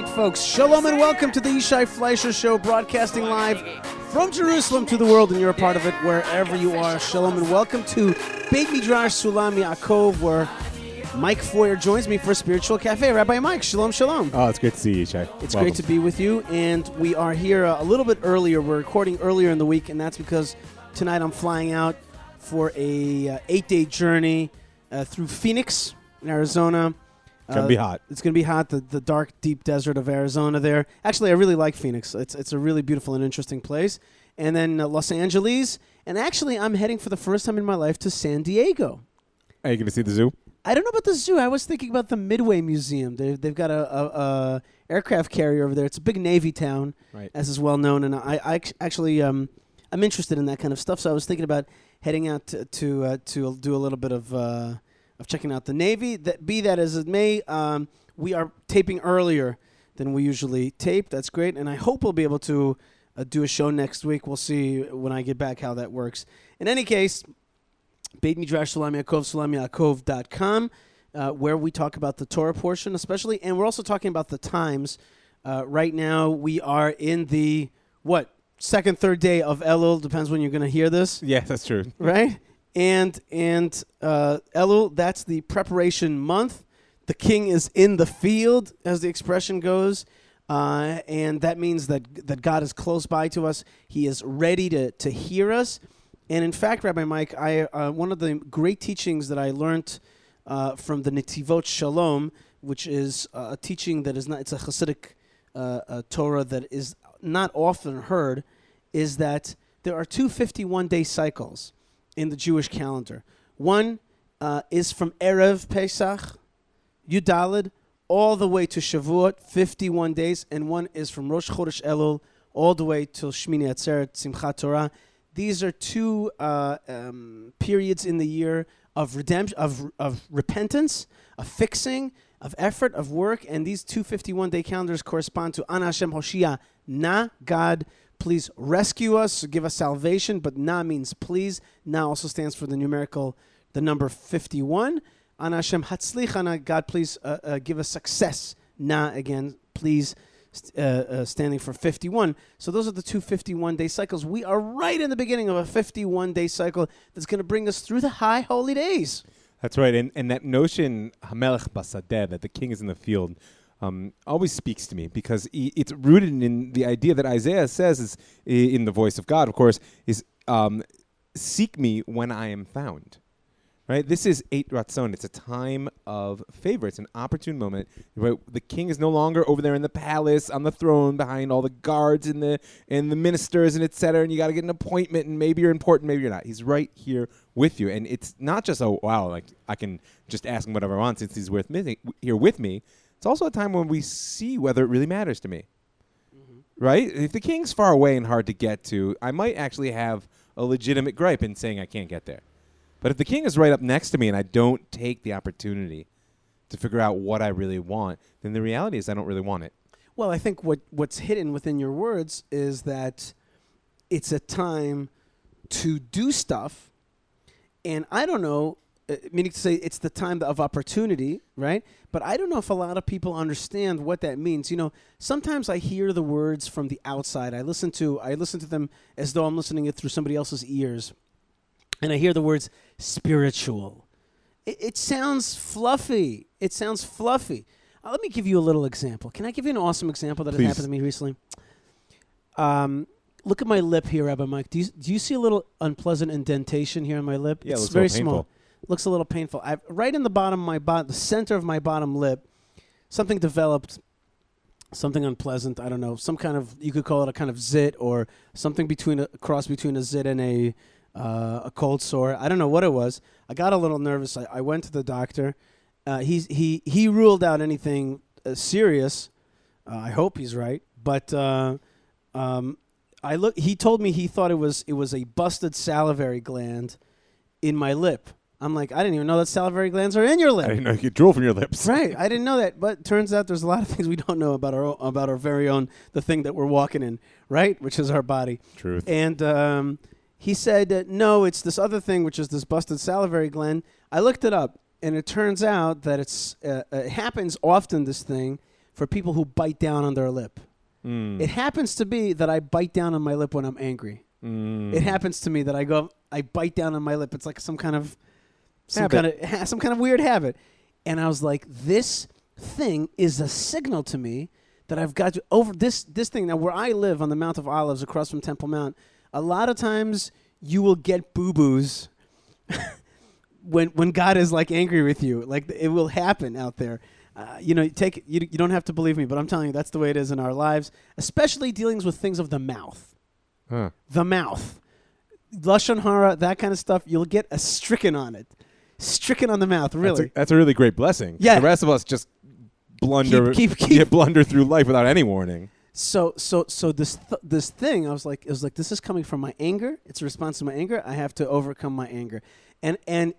right, folks. Shalom and welcome to the Yishai Fleisher Show, broadcasting live from Jerusalem to the world, and you're a part of it wherever you are. Shalom and welcome to Beit Midrash Sulam Yaakov, where Mike Foyer joins me for Spiritual Cafe. Rabbi Mike, shalom, shalom. Oh, it's great to see you, Yishai. It's great to be with you, and we are here a little bit earlier. We're recording earlier in the week, and that's because tonight I'm flying out for a 8-day journey through Phoenix in Arizona. It's going to be hot. It's going to be hot, the dark, deep desert of Arizona there. Actually, I really like Phoenix. It's a really beautiful and interesting place. And then Los Angeles. And actually, I'm heading for the first time in my life to San Diego. Are you going to see the zoo? I don't know about the zoo. I was thinking about the Midway Museum. They've got a aircraft carrier over there. It's a big Navy town, Right. as is well known. And I actually, I'm interested in that kind of stuff. So I was thinking about heading out to do a little bit of checking out the Navy. Be that as it may, we are taping earlier than we usually tape. That's great, and I hope we'll be able to do a show next week. We'll see when I get back how that works. In any case, Beit Midrash Sulam Yaakov, SulamYaakov.com, where we talk about the Torah portion especially, and we're also talking about the times. Right now, we are in the, second, third day of Elul, depends when you're going to hear this. Yes, that's true. Right? And Elul, that's the preparation month. The king is in the field, as the expression goes, and that means that God is close by to us. He is ready to hear us. And in fact, Rabbi Mike, one of the great teachings that I learned from the Netivot Shalom, which is a teaching that is not, it's a Hasidic Torah that is not often heard, is that there are two 51-day cycles in the Jewish calendar. One is from Erev Pesach, Yudalid, all the way to Shavuot, 51 days, and one is from Rosh Chodesh Elul all the way till Shmini Atzeret, Simchat Torah. These are two periods in the year of redemption, of repentance, of fixing, of effort, of work, and these two 51-day calendars correspond to Ana Hashem Hoshia, Na, God, please rescue us, give us salvation, but Na means please. Na also stands for the number 51. Ana Hashem Hatzlichana, God, please give us success. Na, again, please, standing for 51. So those are the two 51-day cycles. We are right in the beginning of a 51-day cycle that's going to bring us through the high holy days. That's right. And that notion, Hamelech Basadeh, that the king is in the field, always speaks to me because it's rooted in the idea that Isaiah says is in the voice of God, of course, is seek me when I am found. Right? This is Eit Ratzon. It's a time of favor. It's an opportune moment. Right? The king is no longer over there in the palace on the throne behind all the guards and the ministers and et cetera, and you got to get an appointment, and maybe you're important, maybe you're not. He's right here with you. And it's not just, oh, wow, like I can just ask him whatever I want since he's here with me. It's also a time when we see whether it really matters to me. Mm-hmm. Right? If the king's far away and hard to get to, I might actually have a legitimate gripe in saying I can't get there. But if the king is right up next to me and I don't take the opportunity to figure out what I really want, then the reality is I don't really want it. Well, I think what's hidden within your words is that it's a time to do stuff, and I don't know, meaning to say it's the time of opportunity, right? But I don't know if a lot of people understand what that means. You know, sometimes I hear the words from the outside. I listen to them as though I'm listening it through somebody else's ears. And I hear the words spiritual. It sounds fluffy. Let me give you a little example. Can I give you an awesome example that Please. has happened to me recently? Look at my lip here, Rabbi Mike. Do you see a little unpleasant indentation here on my lip? Yeah, it's it looks very a little small. painful. Looks a little painful. Right in the bottom of my the center of my bottom lip, something developed. Something unpleasant. I don't know. Some kind of, you could call it a kind of zit or something a cross between a zit and a cold sore. I don't know what it was. I got a little nervous. I went to the doctor. He ruled out anything serious. I hope he's right. But he told me he thought it was a busted salivary gland in my lip. I'm like, I didn't even know that salivary glands are in your lip. I didn't know you could drool from your lips. Right. I didn't know that. But turns out there's a lot of things we don't know about our very own, the thing that we're walking in, right? Which is our body. Truth. And he said, no, it's this other thing, which is this busted salivary gland. I looked it up, and it turns out that it happens often, this thing, for people who bite down on their lip. Mm. It happens to be that I bite down on my lip when I'm angry. Mm. It happens to me that I bite down on my lip. It's like some kind of weird habit. And I was like, this thing is a signal to me that I've got to over this thing. Now, where I live on the Mount of Olives across from Temple Mount, a lot of times you will get boo-boos when God is like angry with you. Like, it will happen out there. You don't have to believe me, but I'm telling you, that's the way it is in our lives, especially dealings with things of the mouth. Huh. The mouth. Lashon hara, that kind of stuff, you'll get a stricken on it. Stricken on the mouth, really. That's a really great blessing. Yeah. The rest of us just blunder blunder through life without any warning. So this thing, it was like, this is coming from my anger. It's a response to my anger. I have to overcome my anger. And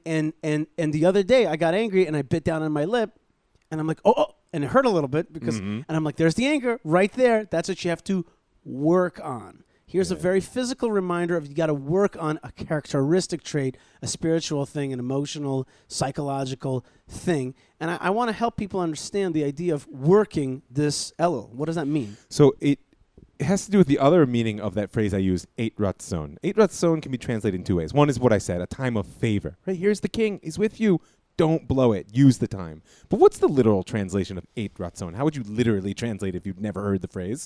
the other day I got angry and I bit down on my lip, and I'm like, oh, and it hurt a little bit because, and I'm like, there's the anger right there. That's what you have to work on. Here's a very physical reminder of you got to work on a characteristic trait, a spiritual thing, an emotional, psychological thing. And I want to help people understand the idea of working this Elul. What does that mean? So it has to do with the other meaning of that phrase I used, Eit Ratzon. Eit Ratzon can be translated in two ways. One is what I said, a time of favor. Right, here's the king. He's with you. Don't blow it. Use the time. But what's the literal translation of Eit Ratzon? How would you literally translate it if you've never heard the phrase?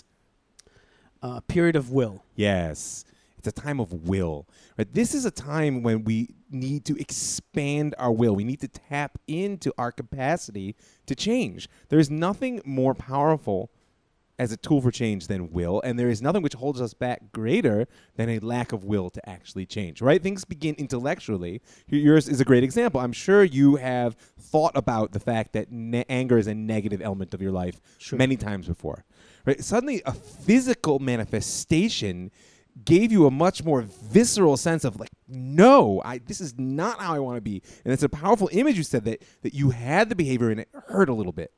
Period of will. Yes. It's a time of will. Right? This is a time when we need to expand our will. We need to tap into our capacity to change. There's nothing more powerful as a tool for change than will, and there is nothing which holds us back greater than a lack of will to actually change, right? Things begin intellectually. Yours is a great example. I'm sure you have thought about the fact that anger is a negative element of your life many times before, right? Suddenly, a physical manifestation gave you a much more visceral sense of like, no, this is not how I want to be. And it's a powerful image you said that you had the behavior and it hurt a little bit.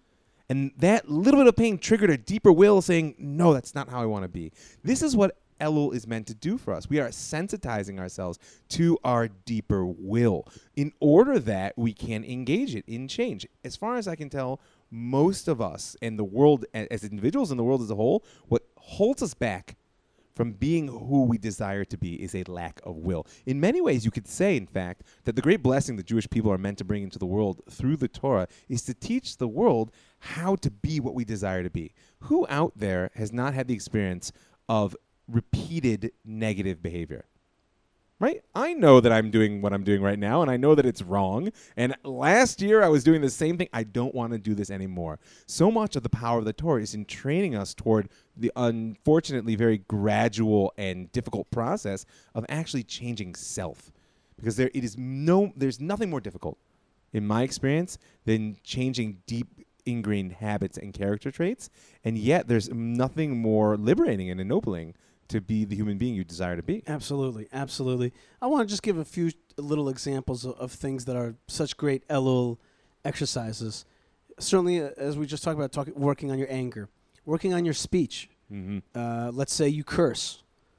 And that little bit of pain triggered a deeper will saying, no, that's not how I want to be. This is what Elul is meant to do for us. We are sensitizing ourselves to our deeper will in order that we can engage it in change. As far as I can tell, most of us and the world, as individuals and the world as a whole, what holds us back from being who we desire to be is a lack of will. In many ways, you could say, in fact, that the great blessing the Jewish people are meant to bring into the world through the Torah is to teach the world how to be what we desire to be. Who out there has not had the experience of repeated negative behavior? Right? I know that I'm doing what I'm doing right now, and I know that it's wrong. And last year, I was doing the same thing. I don't want to do this anymore. So much of the power of the Torah is in training us toward the unfortunately very gradual and difficult process of actually changing self. Because there's nothing more difficult, in my experience, than changing deep ingrained habits and character traits. And yet, there's nothing more liberating and ennobling to be the human being you desire to be. Absolutely, absolutely. I want to just give a few little examples of things that are such great Elul exercises. Certainly, as we just talked about, working on your anger, working on your speech. Mm-hmm. Let's say you curse,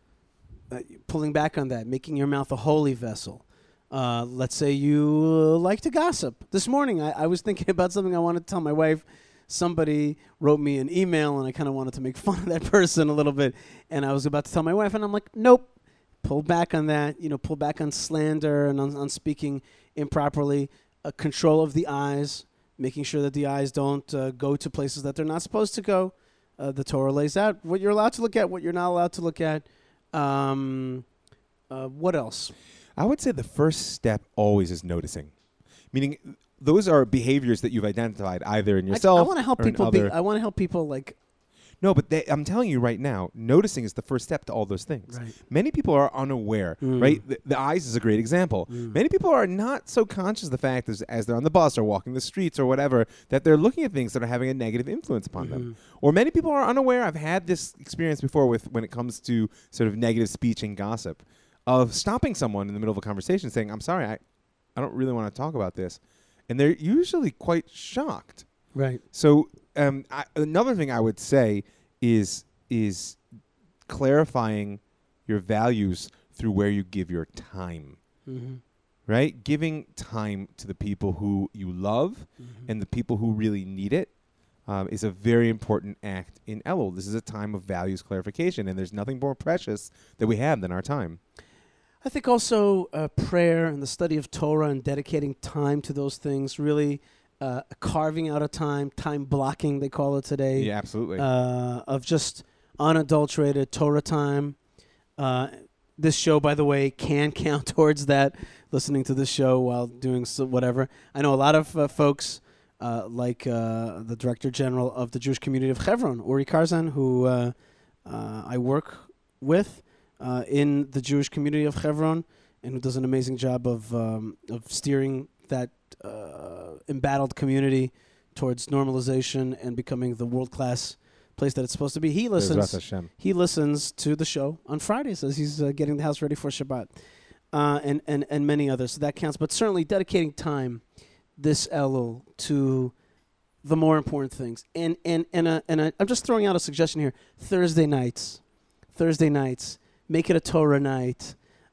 pulling back on that, making your mouth a holy vessel. Let's say you like to gossip. This morning, I was thinking about something I wanted to tell my wife. Somebody wrote me an email, and I kind of wanted to make fun of that person a little bit. And I was about to tell my wife, and I'm like, nope, pull back on that. Pull back on slander and on speaking improperly. Control of the eyes, making sure that the eyes don't go to places that they're not supposed to go. The Torah lays out what you're allowed to look at, what you're not allowed to look at. What else? I would say the first step always is noticing, meaning those are behaviors that you've identified either in yourself. I want to help people. I want to help people like. No, but I'm telling you right now, noticing is the first step to all those things. Right. Many people are unaware, right? The eyes is a great example. Many people are not so conscious of the fact as they're on the bus or walking the streets or whatever, that they're looking at things that are having a negative influence upon them. Or many people are unaware. I've had this experience before when it comes to sort of negative speech and gossip, of stopping someone in the middle of a conversation saying, I'm sorry, I don't really want to talk about this. And they're usually quite shocked. Right. So another thing I would say is clarifying your values through where you give your time. Right? Giving time to the people who you love and the people who really need it. is a very important act in Elul. This is a time of values clarification, and there's nothing more precious that we have than our time. I think also prayer and the study of Torah and dedicating time to those things, really carving out a time blocking, they call it today. Yeah, absolutely. Of just unadulterated Torah time. This show, by the way, can count towards that, listening to this show while doing whatever. I know a lot of folks, like the Director General of the Jewish community of Hebron, Uri Karzan, who I work with in the Jewish community of Hebron, and who does an amazing job of steering that embattled community towards normalization and becoming the world-class place that it's supposed to be. He listens to the show on Fridays as he's getting the house ready for Shabbat, and many others. So that counts. But certainly dedicating time this Elul to the more important things. And I'm just throwing out a suggestion here. Thursday nights, make it a Torah night.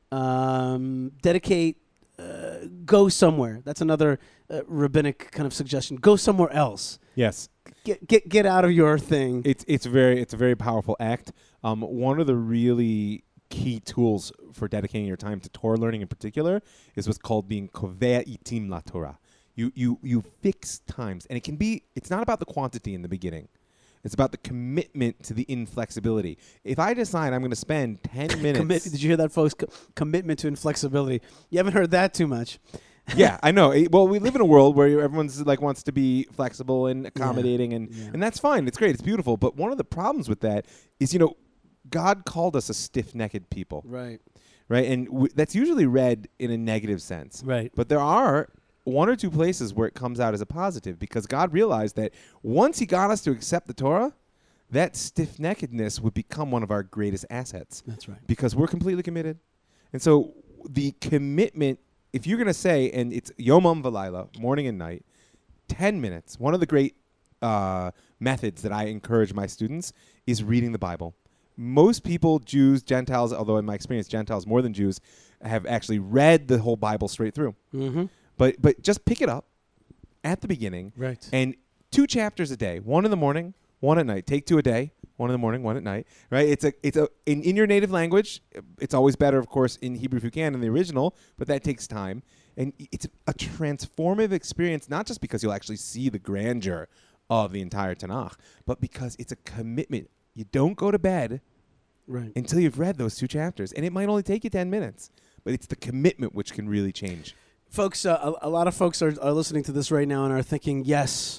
Dedicate. Go somewhere. That's another rabbinic kind of suggestion. Go somewhere else. Yes. Get out of your thing. It's a very powerful act. One of the really key tools for dedicating your time to Torah learning in particular is what's called being kovea itim la Torah. You fix times, and it's not about the quantity in the beginning. It's about the commitment to the inflexibility. If I decide I'm going to spend 10 minutes... Did you hear that, folks? Commitment to inflexibility. You haven't heard that too much. Yeah, I know. Well, we live in a world where everyone's wants to be flexible and accommodating, and that's fine. It's great. It's beautiful. But one of the problems with that is, God called us a stiff-necked people. Right. Right? And that's usually read in a negative sense. Right. But there are one or two places where it comes out as a positive, because God realized that once he got us to accept the Torah, that stiff-neckedness would become one of our greatest assets. That's right. Because we're completely committed. And so the commitment, if you're going to say, and it's Yomam V'Layla, morning and night, 10 minutes, one of the great methods that I encourage my students is reading the Bible. Most people, Jews, Gentiles, although in my experience, Gentiles more than Jews, have actually read the whole Bible straight through. Mm-hmm. But just pick it up at the beginning, right? And 2 chapters a day, 1 in the morning, 1 at night. Take 2 a day, 1 in the morning, 1 at night, right? It's in your native language. It's always better, of course, in Hebrew if you can, in the original, but that takes time. And it's a transformative experience, not just because you'll actually see the grandeur of the entire Tanakh, but because it's a commitment. You don't go to bed until you've read those 2 chapters, and it might only take you 10 minutes, but it's the commitment which can really change. Folks, a lot of folks are listening to this right now and are thinking, yes,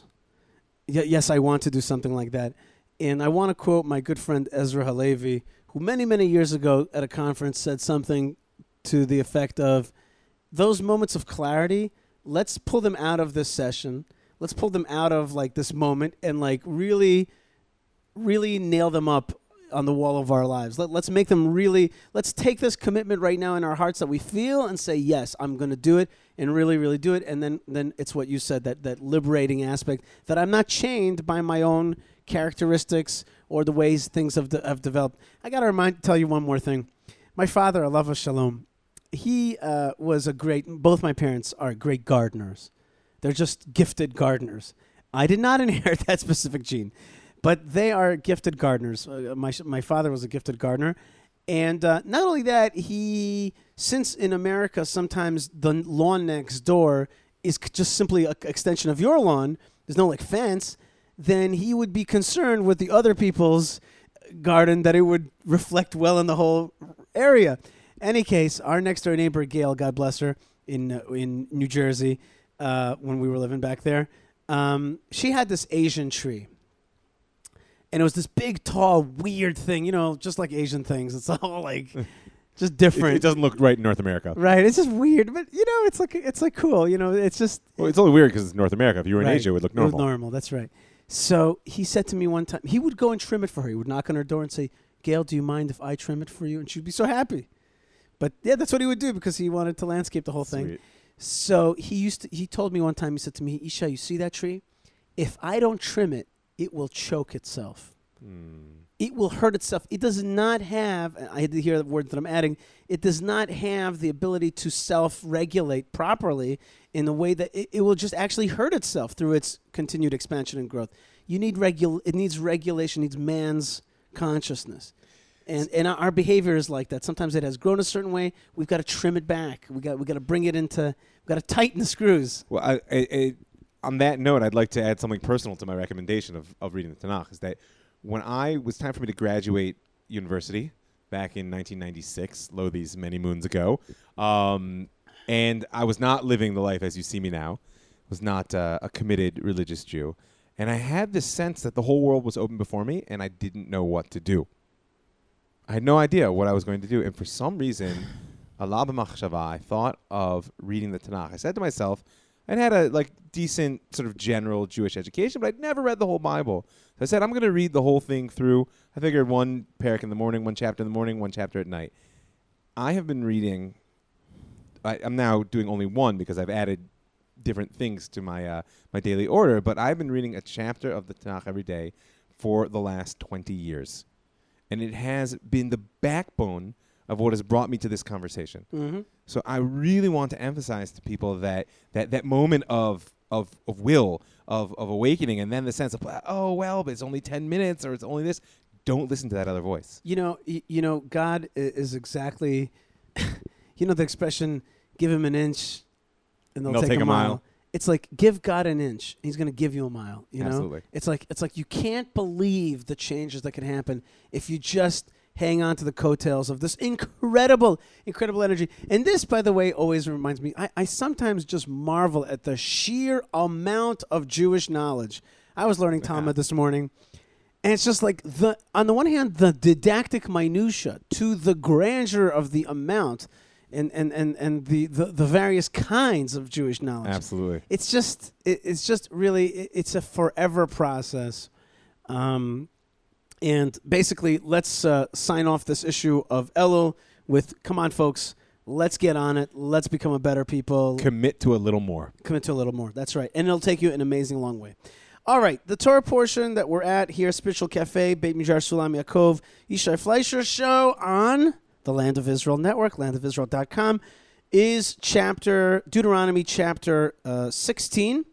I want to do something like that. And I want to quote my good friend Ezra Halevi, who many, many years ago at a conference said something to the effect of, those moments of clarity, let's pull them out of this session. Let's pull them out of this moment and really, really nail them up on the wall of our lives. Let's make them really, let's take this commitment right now in our hearts that we feel and say, yes, I'm going to do it, and really, really do it. And then it's what you said, that liberating aspect, that I'm not chained by my own characteristics or the ways things have developed. I got to tell you one more thing. My father, Alav Shalom, he was both my parents are great gardeners. They're just gifted gardeners. I did not inherit that specific gene. But they are gifted gardeners. My father was a gifted gardener. And not only that, since in America sometimes the lawn next door is just simply an extension of your lawn, there's no fence, then he would be concerned with the other people's garden that it would reflect well in the whole area. Any case, our next door neighbor, Gail, God bless her, in New Jersey, when we were living back there, she had this Asian tree. And it was this big, tall, weird thing, just like Asian things. It's all just different. It doesn't look right in North America. Right. It's just weird. But, it's cool. It's just. Well, it's only weird because it's North America. If you were in Asia, it would look normal. It was normal. That's right. So he said to me one time, he would go and trim it for her. He would knock on her door and say, Gail, do you mind if I trim it for you? And she'd be so happy. But, yeah, that's what he would do because he wanted to landscape the whole thing. So he told me one time, he said to me, Isha, you see that tree? If I don't trim it, it will choke itself. It will hurt itself. It does not have, I had to hear the word that I'm adding, it does not have the ability to self-regulate properly in the way that it will just actually hurt itself through its continued expansion and growth. You need it needs regulation, needs man's consciousness. And our behavior is like that. Sometimes it has grown a certain way. We've got to trim it back. We got to bring it into. We've got to tighten the screws. Well, on that note, I'd like to add something personal to my recommendation of reading the Tanakh. Is that when it was time for me to graduate university back in 1996, lo these many moons ago, and I was not living the life as you see me now, was not a committed religious Jew, and I had this sense that the whole world was open before me, and I didn't know what to do. I had no idea what I was going to do. And for some reason, ala b'machshava, I thought of reading the Tanakh. I said to myself, I'd had a decent sort of general Jewish education, but I'd never read the whole Bible. So I said, I'm going to read the whole thing through. I figured one parak in the morning, one chapter in the morning, one chapter at night. I have been reading. I'm now doing only one because I've added different things to my my daily order, but I've been reading a chapter of the Tanakh every day for the last 20 years. And it has been the backbone of what has brought me to this conversation. Mm-hmm. So I really want to emphasize to people that moment of will, of awakening, and then the sense of, oh, well, but it's only 10 minutes or it's only this. Don't listen to that other voice. You know, God is exactly, the expression, give him an inch and they'll take a mile. It's like, give God an inch, and he's going to give you a mile. You know, Absolutely. It's like you can't believe the changes that can happen if you just hang on to the coattails of this incredible energy. And this, by the way, always reminds me. I sometimes just marvel at the sheer amount of Jewish knowledge. I was learning Talmud this morning, and it's just like on the one hand, the didactic minutia to the grandeur of the amount. And the various kinds of Jewish knowledge. Absolutely. It's just really it's a forever process. And basically, let's sign off this issue of Elul with, come on, folks, let's get on it. Let's become a better people. Commit to a little more. Commit to a little more. That's right. And it'll take you an amazing long way. All right, the Torah portion that we're at here, Spiritual Cafe, Beit Mijar Sulam Yaakov, Yishai Fleischer Show on the Land of Israel Network, landofisrael.com, is Deuteronomy chapter 16,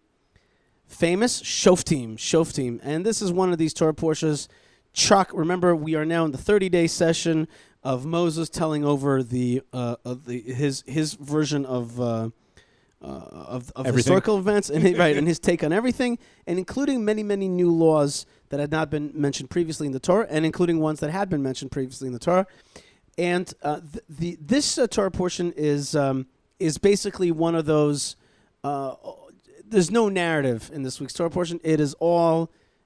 famous Shoftim. And this is one of these Torah portions. Remember, we are now in the 30-day session of Moses telling over his version of historical events and his take on everything, and including many, many new laws that had not been mentioned previously in the Torah, and including ones that had been mentioned previously in the Torah. And this Torah portion is basically one of those. There's no narrative in this week's Torah portion. It is all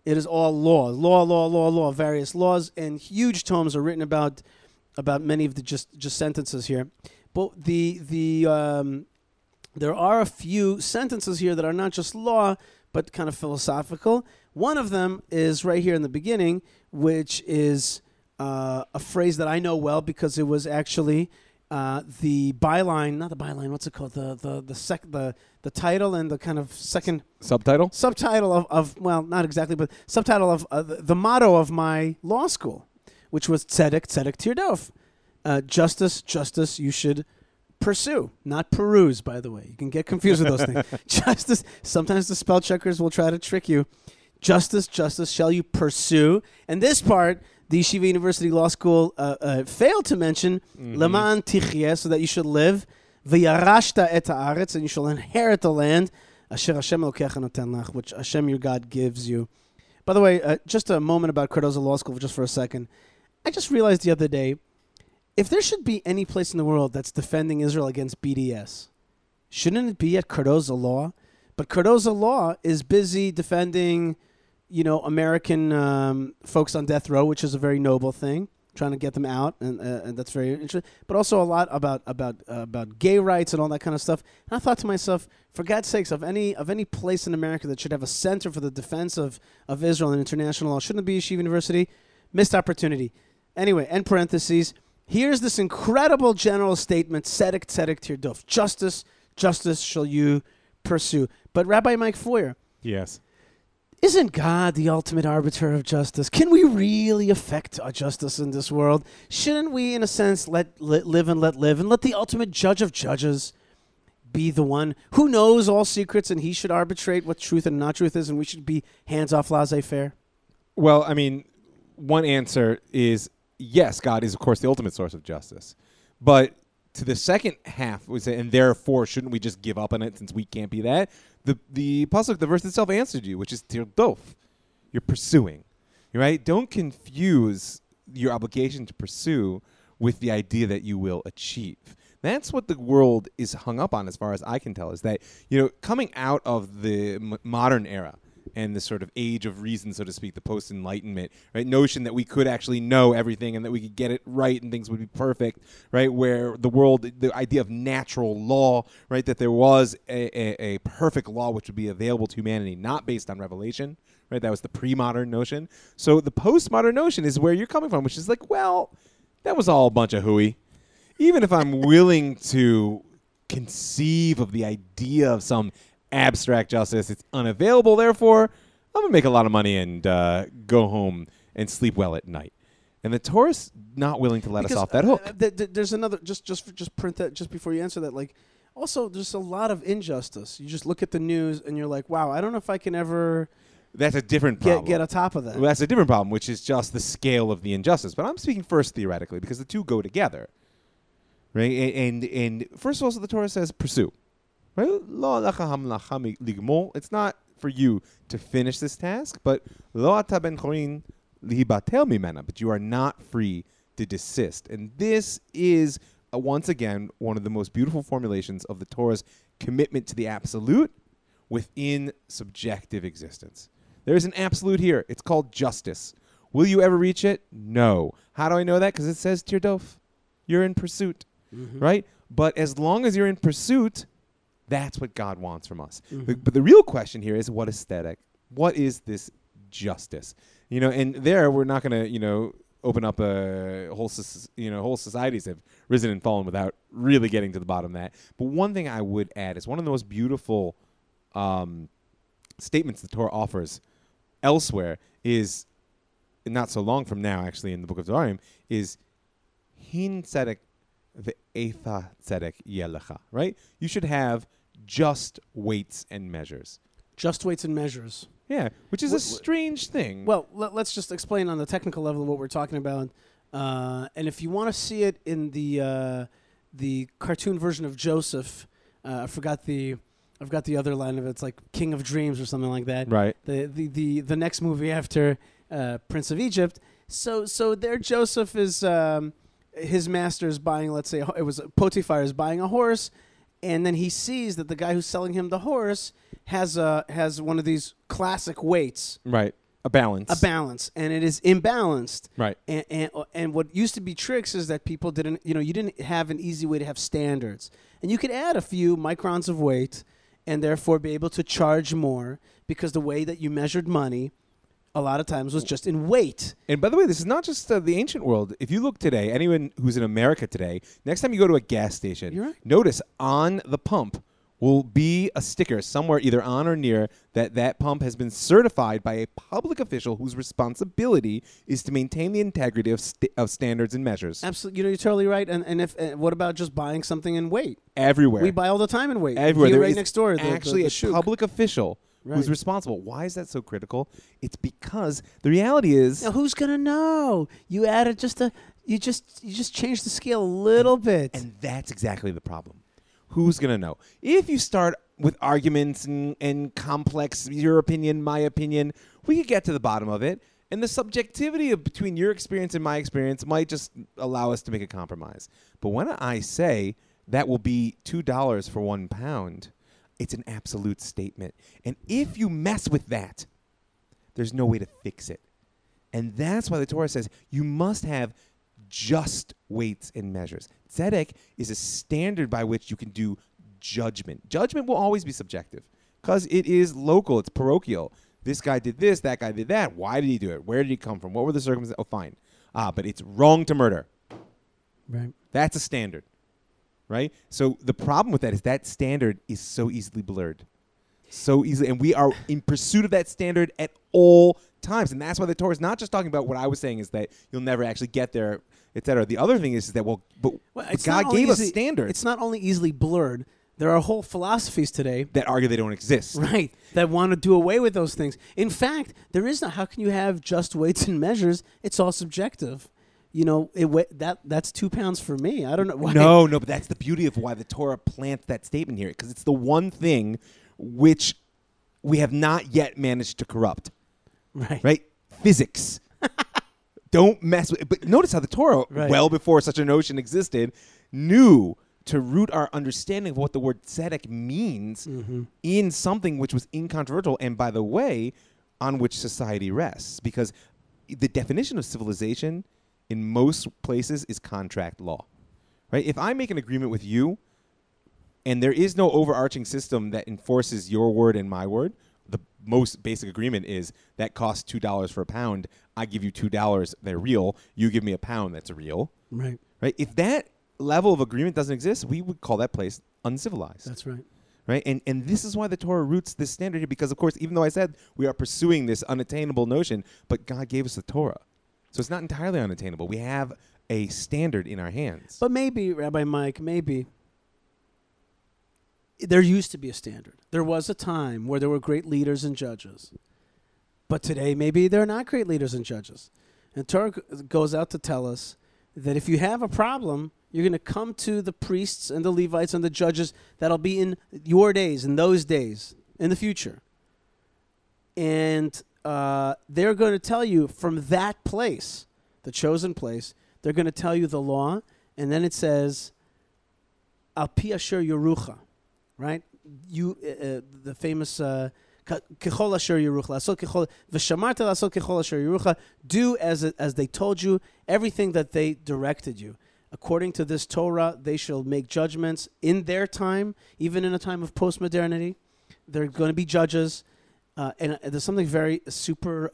law. Various laws, and huge tomes are written about many of the just sentences here. But there are a few sentences here that are not just law, but kind of philosophical. One of them is right here in the beginning, which is a phrase that I know well because it was actually the byline, not the byline. What's it called? The title and the kind of second subtitle of well, not exactly, but subtitle of the motto of my law school, which was tzedek tirdof, justice you should pursue, not peruse. By the way, you can get confused with those things. Justice. Sometimes the spell checkers will try to trick you. Justice shall you pursue, and this part, the Yeshiva University Law School failed to mention Leman Tichye, so that you should live, V'yarashta et haaretz, and you shall inherit the land, Asher Hashem Elokecha noten lach, which Hashem your God gives you. By the way, just a moment about Cardozo Law School, just for a second. I just realized the other day, if there should be any place in the world that's defending Israel against BDS, shouldn't it be at Cardozo Law? But Cardozo Law is busy defending, American folks on death row, which is a very noble thing, trying to get them out, and that's very interesting. But also a lot about gay rights and all that kind of stuff. And I thought to myself, for God's sakes, of any place in America that should have a center for the defense of Israel and international law, shouldn't it be Yeshiva University? Missed opportunity. Anyway, end parentheses. Here's this incredible general statement: tzedek tirdof, justice shall you pursue. But Rabbi Mike Foyer, yes. Isn't God the ultimate arbiter of justice? Can we really affect justice in this world? Shouldn't we, in a sense, let live and let live, and let the ultimate judge of judges be the one who knows all secrets, and he should arbitrate what truth and not truth is, and we should be hands-off, laissez-faire? Well, I mean, one answer is yes, God is, of course, the ultimate source of justice. But to the second half, we say, and therefore, shouldn't we just give up on it since we can't be that? The pasuk, the verse itself answered you, which is tirdof. You're pursuing, right? Don't confuse your obligation to pursue with the idea that you will achieve. That's what the world is hung up on, as far as I can tell, is that, coming out of the modern era and the sort of age of reason, so to speak, the post-Enlightenment, right, notion that we could actually know everything and that we could get it right and things would be perfect, right, where the idea of natural law, right, that there was a perfect law which would be available to humanity, not based on revelation, right, that was the pre-modern notion. So the post-modern notion is where you're coming from, which is like, well, that was all a bunch of hooey. Even if I'm willing to conceive of the idea of some abstract justice, it's unavailable. Therefore, I'm going to make a lot of money and go home and sleep well at night. And the Torah's not willing to let us off that hook. There's another, just print that just before you answer that. Like, also, there's a lot of injustice. You just look at the news and you're like, wow, I don't know if I can ever... That's a different problem. Get on top of that. Well, that's a different problem, which is just the scale of the injustice. But I'm speaking first theoretically, because the two go together. Right? And first of all, so the Torah says, pursue. Right? It's not for you to finish this task, but but you are not free to desist. And this is, once again, one of the most beautiful formulations of the Torah's commitment to the absolute within subjective existence. There's an absolute here. It's called justice. Will you ever reach it? No. How do I know that? Because it says tirdof. You're in pursuit, right? But as long as you're in pursuit, that's what God wants from us. But the real question here is, what is aesthetic? What is this justice? And there we're not going to, open up a whole societies have risen and fallen without really getting to the bottom of that. But one thing I would add is one of the most beautiful statements the Torah offers elsewhere is, not so long from now, actually, in the book of Devarim, is hin tzedek ve'etha tzedek yelecha, right? You should have just weights and measures. Just weights and measures. Yeah, which is a strange thing. Well, let's just explain on the technical level what we're talking about. And if you want to see it in the cartoon version of Joseph, I've got the other line of it. It's like King of Dreams or something like that. Right. The next movie after Prince of Egypt. So there Joseph is his master is buying, let's say it was Potiphar is buying a horse, and then he sees that the guy who's selling him the horse has one of these classic weights. Right. A balance, and it is imbalanced. Right. And what used to be tricks is that people didn't, you didn't have an easy way to have standards, and you could add a few microns of weight, and therefore be able to charge more because the way that you measured money, a lot of times was just in weight. And by the way, this is not just the ancient world. If you look today, anyone who's in America today, next time you go to a gas station, You're right. Notice on the pump will be a sticker somewhere either on or near that pump has been certified by a public official whose responsibility is to maintain the integrity of standards and measures. Absolutely. You're totally right. And if what about just buying something in weight? Everywhere. We buy all the time in weight. Everywhere. Here There right is next door. actually the a shuk. public official who's responsible. Why is that so critical? It's because the reality is... Now, who's going to know? You added you just changed the scale a little bit. And that's exactly the problem. Who's going to know? If you start with arguments and complex, your opinion, my opinion, we could get to the bottom of it. And the subjectivity between your experience and my experience might just allow us to make a compromise. But when I say that will be $2 for £1, it's an absolute statement. And if you mess with that, there's no way to fix it. And that's why the Torah says you must have just weights and measures. Tzedek is a standard by which you can do judgment. Judgment will always be subjective because it is local. It's parochial. This guy did this, that guy did that. Why did he do it? Where did he come from? What were the circumstances? Oh, fine. But it's wrong to murder. Right. That's a standard. Right? So the problem with that is that standard is so easily blurred. So easily. And we are in pursuit of that standard at all times. And that's why the Torah is not just talking about what I was saying is that you'll never actually get there, etc. The other thing is that, but God gave us standards. It's not only easily blurred, There are whole philosophies today, that argue they don't exist. right, that want to do away with those things. In fact, there is not. How can you have just weights and measures? It's all subjective. That's 2 pounds for me. I don't know why. No, but that's the beauty of why the Torah plants that statement here, because it's the one thing which we have not yet managed to corrupt. Right? Physics. Don't mess with it. But notice how the Torah, well before such a notion existed, knew to root our understanding of what the word tzedek means in something which was incontrovertible, and by the way, on which society rests. Because the definition of civilization in most places is contract law. Right? If I make an agreement with you and there is no overarching system that enforces your word and my word, the most basic agreement is that costs $2 for a pound. I give you $2, they're real. You give me a pound, that's real. Right. If that level of agreement doesn't exist, we would call that place uncivilized. That's right. Right? And this is why the Torah roots this standard here, because, of course, even though I said we are pursuing this unattainable notion, but God gave us the Torah. So it's not entirely unattainable. We have a standard in our hands. But maybe, Rabbi Mike, there used to be a standard. There was a time where there were great leaders and judges. But today, maybe there are not great leaders and judges. And Torah goes out to tell us that if you have a problem, you're going to come to the priests and the Levites and the judges that'll be in your days, in those days, in the future. And they're going to tell you from that place, the chosen place, they're going to tell you the law. And then it says, Al pi asher yerucha. Right, the famous kechol asher yerucha, v'shamarta lasot kechol asher yerucha. Do as they told you, everything that they directed you. According to this Torah, they shall make judgments in their time, even in a time of post-modernity. They're going to be judges, and there's something very super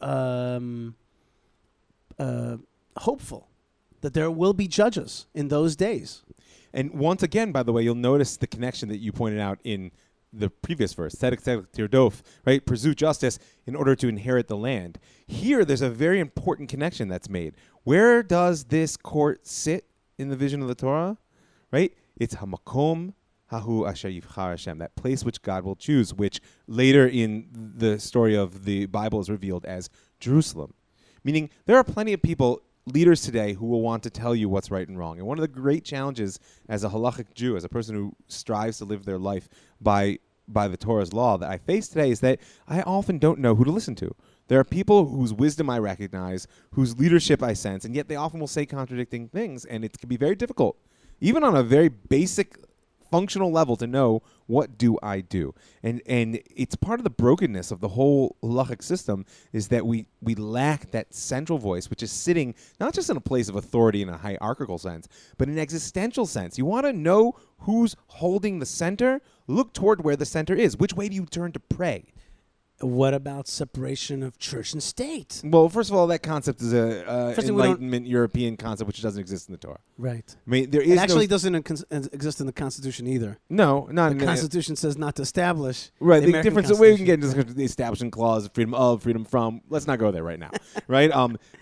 hopeful that there will be judges in those days. And once again, by the way, you'll notice the connection that you pointed out in the previous verse, tzedek tzedek tirdof, right? Pursue justice in order to inherit the land. Here, there's a very important connection that's made. Where does this court sit in the vision of the Torah? Right? It's hamakom hahu asher yivchar Hashem, that place which God will choose, which later in the story of the Bible is revealed as Jerusalem. Meaning, there are plenty of people, leaders today, who will want to tell you what's right and wrong. And one of the great challenges as a halachic Jew, as a person who strives to live their life by the Torah's law that I face today, is that I often don't know who to listen to. There are people whose wisdom I recognize, whose leadership I sense, and yet they often will say contradicting things, and it can be very difficult, even on a very basic functional level, to know what do I do. And it's part of the brokenness of the whole halachic system is that we lack that central voice, which is sitting not just in a place of authority in a hierarchical sense, but in an existential sense. You want to know who's holding the center? Look toward where the center is. Which way do you turn to pray? What about separation of church and state? Well, first of all, that concept is a Enlightenment European concept which doesn't exist in the Torah. Right. I mean, it actually doesn't exist in the Constitution either. No, not the Constitution says not to establish. Right. The difference. The way we can get into the establishment clause, freedom of, freedom from. Let's not go there right now. Right.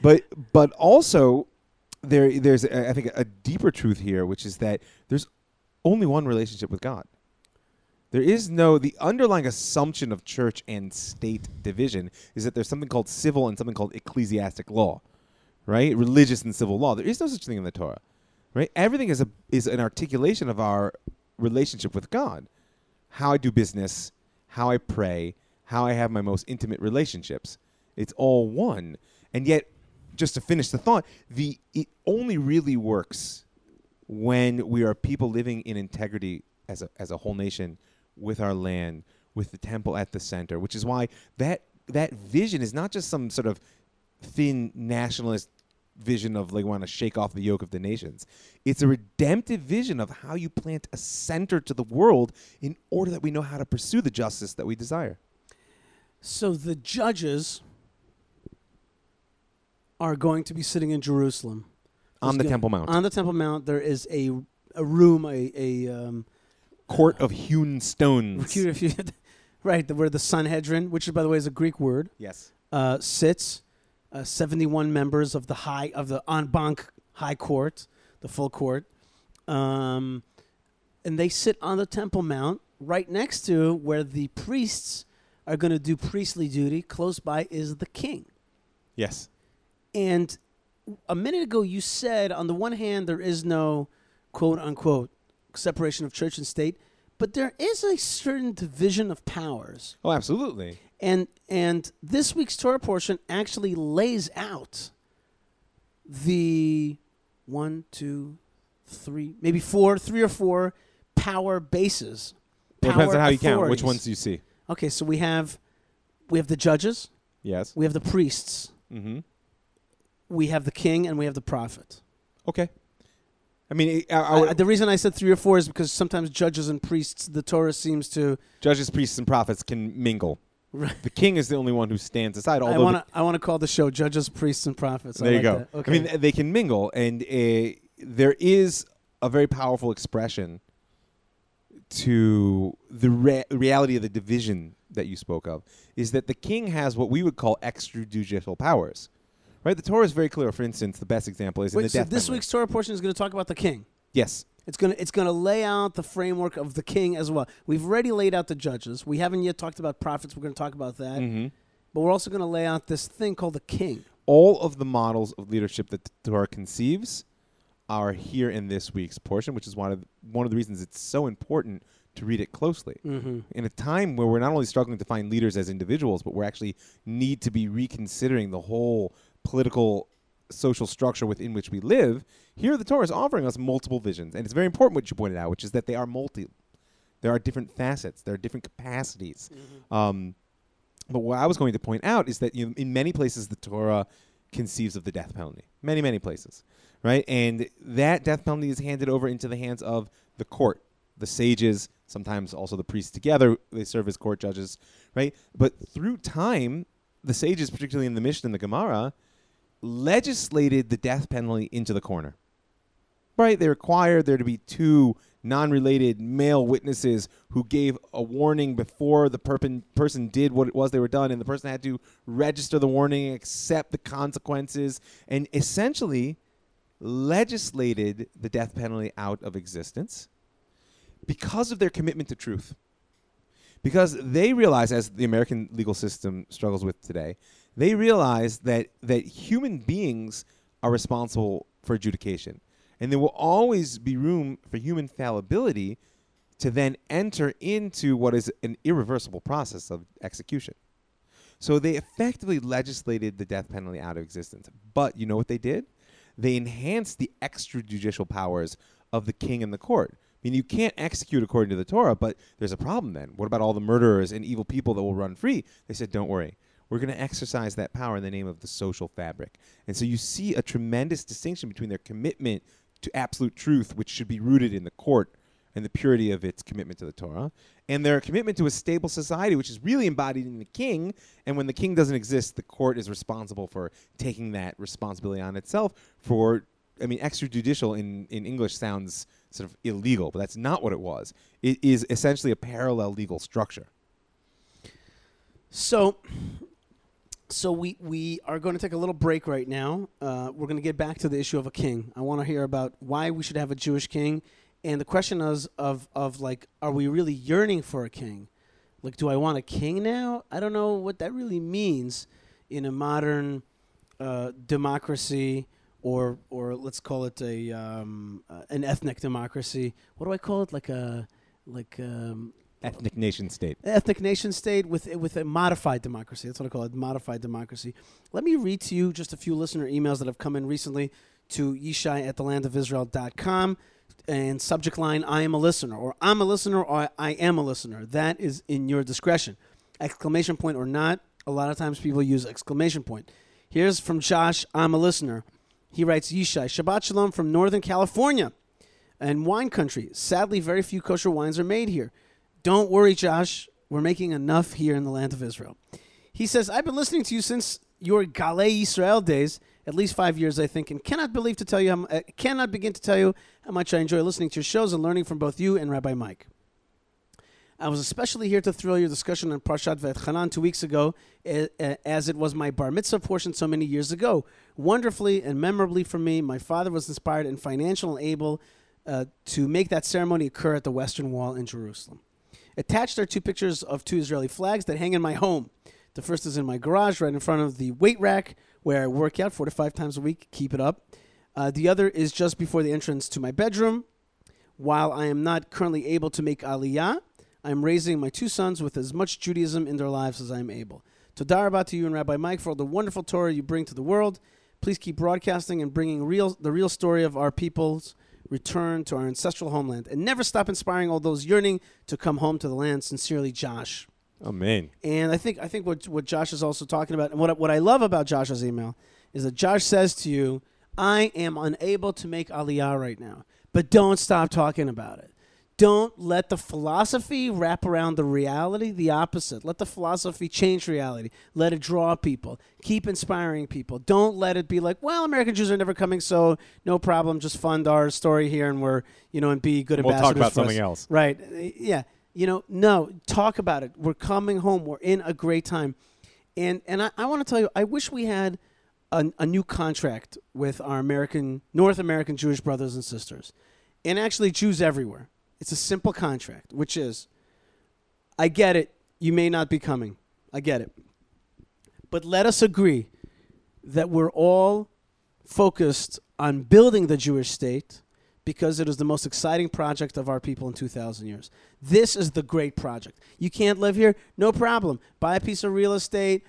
But also there's I think a deeper truth here, which is that there's only one relationship with God. There is the underlying assumption of church and state division is that there's something called civil and something called ecclesiastic law, right? Religious and civil law. There is no such thing in the Torah, right? Everything is an articulation of our relationship with God. How I do business, how I pray, how I have my most intimate relationships. It's all one. And yet, just to finish the thought, it only really works when we are people living in integrity as a whole nation, with our land, with the temple at the center, which is why that vision is not just some sort of thin nationalist vision of like want to shake off the yoke of the nations. It's a redemptive vision of how you plant a center to the world in order that we know how to pursue the justice that we desire. So the judges are going to be sitting in Jerusalem. On the Temple Mount. On the Temple Mount, there is a room, court of hewn stones. Right, where the Sanhedrin, which by the way is a Greek word, yes, sits. 71 members of the en banc high court, the full court. and they sit on the Temple Mount right next to where the priests are going to do priestly duty. Close by is the king. Yes. And a minute ago you said, on the one hand, there is no quote-unquote separation of church and state, but there is a certain division of powers. Oh, absolutely. And this week's Torah portion actually lays out the 1, 2, 3, maybe 3 or 4 power bases. Well, it depends on how you count. authorities. Which ones do you see? Okay, so we have the judges, Yes. we have the priests, Mm-hmm. we have the king, and we have the prophet. Okay. I mean, I would, The reason I said 3 or 4 is because sometimes judges and priests, the Torah seems to. judges, priests, and prophets can mingle. Right. The king is the only one who stands aside. I Although want to call the show "Judges, Priests, and Prophets." there I you like go. That. Okay. I mean, they can mingle, and there is a very powerful expression to the reality of the division that you spoke of, is that the king has what we would call extrajudicial powers. Right? The Torah is very clear. For instance, the best example is in the so death this penalty. week's Torah portion is going to talk about the king. Yes. It's gonna lay out the framework of the king as well. We've already laid out the judges. We haven't yet talked about prophets. We're going to talk about that. Mm-hmm. But we're also going to lay out this thing called the king. All of the models of leadership that the Torah conceives are here in this week's portion, which is one of the reasons it's so important to read it closely. Mm-hmm. In a time where we're not only struggling to find leaders as individuals, but we're actually need to be reconsidering the whole political social structure within which we live, here the Torah is offering us multiple visions. And it's very important what you pointed out, which is that they are there are different facets. There are different capacities. Mm-hmm. But what I was going to point out is that in many places the Torah conceives of the death penalty. Many, many places. Right? And that death penalty is handed over into the hands of the court, the sages, sometimes also the priests together. They serve as court judges. Right? But through time, the sages, particularly in the Mishnah and the Gemara, legislated the death penalty into the corner. Right? They required there to be 2 non-related male witnesses who gave a warning before the person did what it was they were done, and the person had to register the warning, accept the consequences, and essentially legislated the death penalty out of existence because of their commitment to truth. Because they realize, as the American legal system struggles with today, they realize that human beings are responsible for adjudication. And there will always be room for human fallibility to then enter into what is an irreversible process of execution. So they effectively legislated the death penalty out of existence. But you know what they did? They enhanced the extrajudicial powers of the king and the court. I mean, you can't execute according to the Torah, but there's a problem then. What about all the murderers and evil people that will run free? They said, don't worry. We're going to exercise that power in the name of the social fabric. And so you see a tremendous distinction between their commitment to absolute truth, which should be rooted in the court and the purity of its commitment to the Torah, and their commitment to a stable society, which is really embodied in the king. And when the king doesn't exist, the court is responsible for taking that responsibility on itself for, I mean, extrajudicial in English sounds sort of illegal, but that's not what it was. It is essentially a parallel legal structure. So we are going to take a little break right now. We're going to get back to the issue of a king. I want to hear about why we should have a Jewish king. And the question is of like, are we really yearning for a king? Like, do I want a king now? I don't know what that really means in a modern democracy, or let's call it an ethnic democracy. What do I call it? Ethnic nation state. Ethnic nation state with a modified democracy. That's what I call it, modified democracy. Let me read to you just a few listener emails that have come in recently to yishai@thelandofisrael.com. And subject line, I am a listener, or I'm a listener, or I am a listener. That is in your discretion. Exclamation point or not. A lot of times people use exclamation point. Here's from Josh, I'm a listener. He writes, Yishai, Shabbat Shalom from Northern California and wine country. Sadly, very few kosher wines are made here. Don't worry, Josh. We're making enough here in the land of Israel. He says, I've been listening to you since your Galei Yisrael days, at least 5 years, I think, and cannot begin to tell you how much I enjoy listening to your shows and learning from both you and Rabbi Mike. I was especially here to thrill your discussion on Parshat V'etchanan 2 weeks ago, as it was my bar mitzvah portion so many years ago. Wonderfully and memorably for me, my father was inspired and financially able to make that ceremony occur at the Western Wall in Jerusalem. Attached are 2 pictures of 2 Israeli flags that hang in my home. The first is in my garage, right in front of the weight rack, where I work out 4 to 5 times a week. Keep it up. The other is just before the entrance to my bedroom. While I am not currently able to make Aliyah, I am raising my 2 sons with as much Judaism in their lives as I am able. Todah rabah to you and Rabbi Mike for all the wonderful Torah you bring to the world. Please keep broadcasting and bringing the real story of our people's return to our ancestral homeland. And never stop inspiring all those yearning to come home to the land. Sincerely, Josh. Amen. And I think what Josh is also talking about, and what I love about Josh's email, is that Josh says to you, I am unable to make Aliyah right now, but don't stop talking about it. Don't let the philosophy wrap around the reality, the opposite. Let the philosophy change reality. Let it draw people. Keep inspiring people. Don't let it be like, well, American Jews are never coming, so no problem. Just fund our story here and we're, and be good ambassadors. We'll talk about for something us. else. Right. Yeah. No, talk about it. We're coming home. We're in a great time. And I want to tell you, I wish we had a new contract with our North American Jewish brothers and sisters, and actually Jews everywhere. It's a simple contract, which is, I get it, you may not be coming. I get it. But let us agree that we're all focused on building the Jewish state because it is the most exciting project of our people in 2,000 years. This is the great project. You can't live here? No problem. Buy a piece of real estate,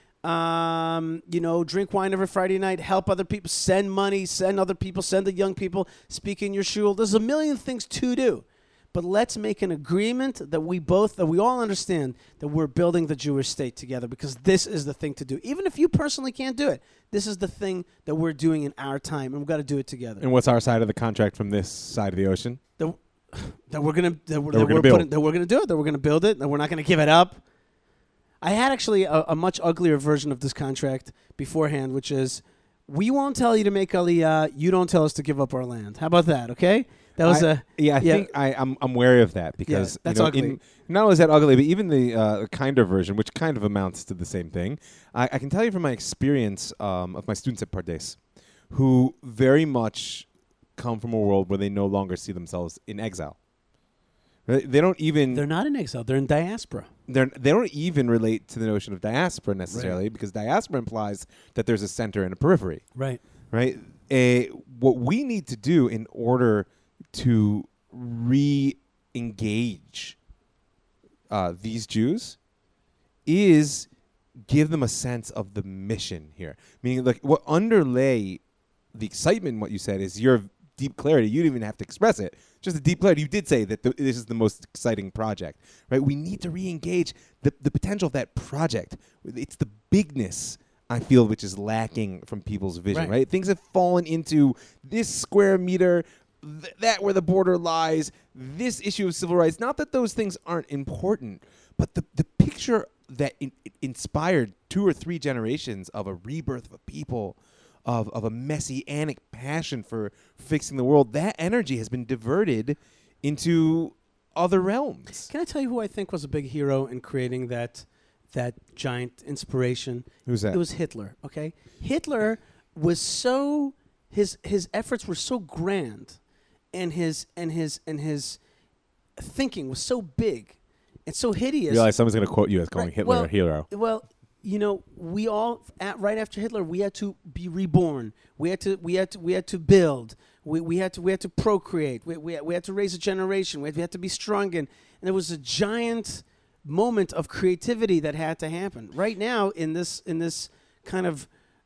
drink wine every Friday night, help other people, send money, send other people, send the young people, speak in your shul. There's a million things to do. But let's make an agreement that we all understand that we're building the Jewish state together, because this is the thing to do. Even if you personally can't do it, this is the thing that we're doing in our time, and we've got to do it together. And what's our side of the contract from this side of the ocean? That we're gonna do it. That we're gonna build it. That we're not gonna give it up. I had actually a much uglier version of this contract beforehand, which is, we won't tell you to make Aliyah. You don't tell us to give up our land. How about that? Okay. That was I think I'm wary of that, because that's ugly. Not only is that ugly, but even the kinder version, which kind of amounts to the same thing. I can tell you from my experience of my students at Pardes, who very much come from a world where they no longer see themselves in exile. Right? They don't even. They're not in exile. They're in diaspora. They don't even relate to the notion of diaspora necessarily, right, because diaspora implies that there's a center and a periphery. Right. Right. What we need to do in order to re-engage these Jews is give them a sense of the mission here. Meaning, like, what underlay the excitement in what you said is your deep clarity. You didn't even have to express it. Just a deep clarity. You did say that this is the most exciting project, right? We need to re-engage the potential of that project. It's the bigness, I feel, which is lacking from people's vision, right? Things have fallen into this square meter, that where the border lies, this issue of civil rights. Not that those things aren't important, but the picture that inspired 2 or 3 generations of a rebirth of a people, of a messianic passion for fixing the world, that energy has been diverted into other realms. Can I tell you who I think was a big hero in creating that giant inspiration? Who's that? It was Hitler, okay? Hitler was so, his efforts were so grand, and his thinking was so big and so hideous. You realize someone's going to quote you as calling Hitler a hero. Well, we all right after Hitler, we had to be reborn. We had to build. We had to procreate. We had to raise a generation. We had to be strong, and there was a giant moment of creativity that had to happen. Right now, in this kind of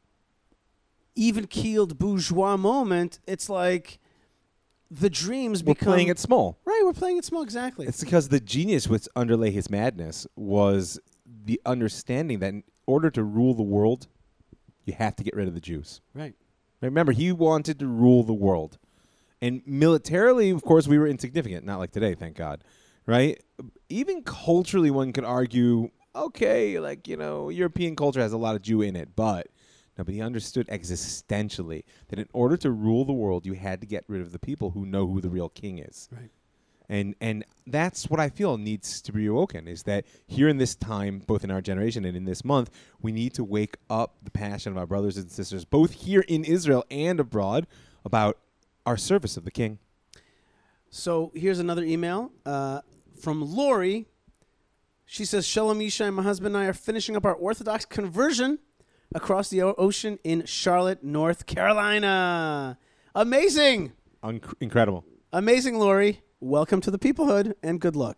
even-keeled bourgeois moment, it's like the dreams become... We're playing it small. Right, we're playing it small, exactly. It's because the genius which underlay his madness was the understanding that in order to rule the world, you have to get rid of the Jews. Right. Remember, he wanted to rule the world. And militarily, of course, we were insignificant. Not like today, thank God. Right? Even culturally, one could argue, okay, European culture has a lot of Jew in it, but he understood existentially that in order to rule the world, you had to get rid of the people who know who the real king is. Right. And that's what I feel needs to be awoken, is that here in this time, both in our generation and in this month, we need to wake up the passion of our brothers and sisters, both here in Israel and abroad, about our service of the king. So here's another email from Lori. She says, Shalom Yishai, my husband and I are finishing up our Orthodox conversion across the ocean in Charlotte, North Carolina. Amazing. Incredible. Amazing, Lori. Welcome to the peoplehood and good luck.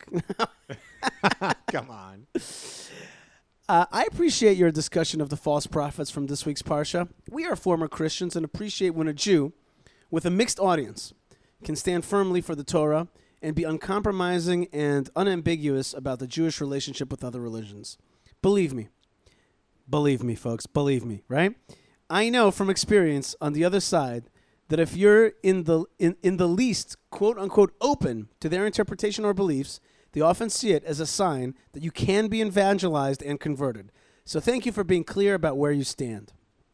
Come on. I appreciate your discussion of the false prophets from this week's Parsha. We are former Christians and appreciate when a Jew with a mixed audience can stand firmly for the Torah and be uncompromising and unambiguous about the Jewish relationship with other religions. Believe me, folks, believe me, right? I know from experience on the other side that if you're in the least, quote unquote, open to their interpretation or beliefs, they often see it as a sign that you can be evangelized and converted. So thank you for being clear about where you stand.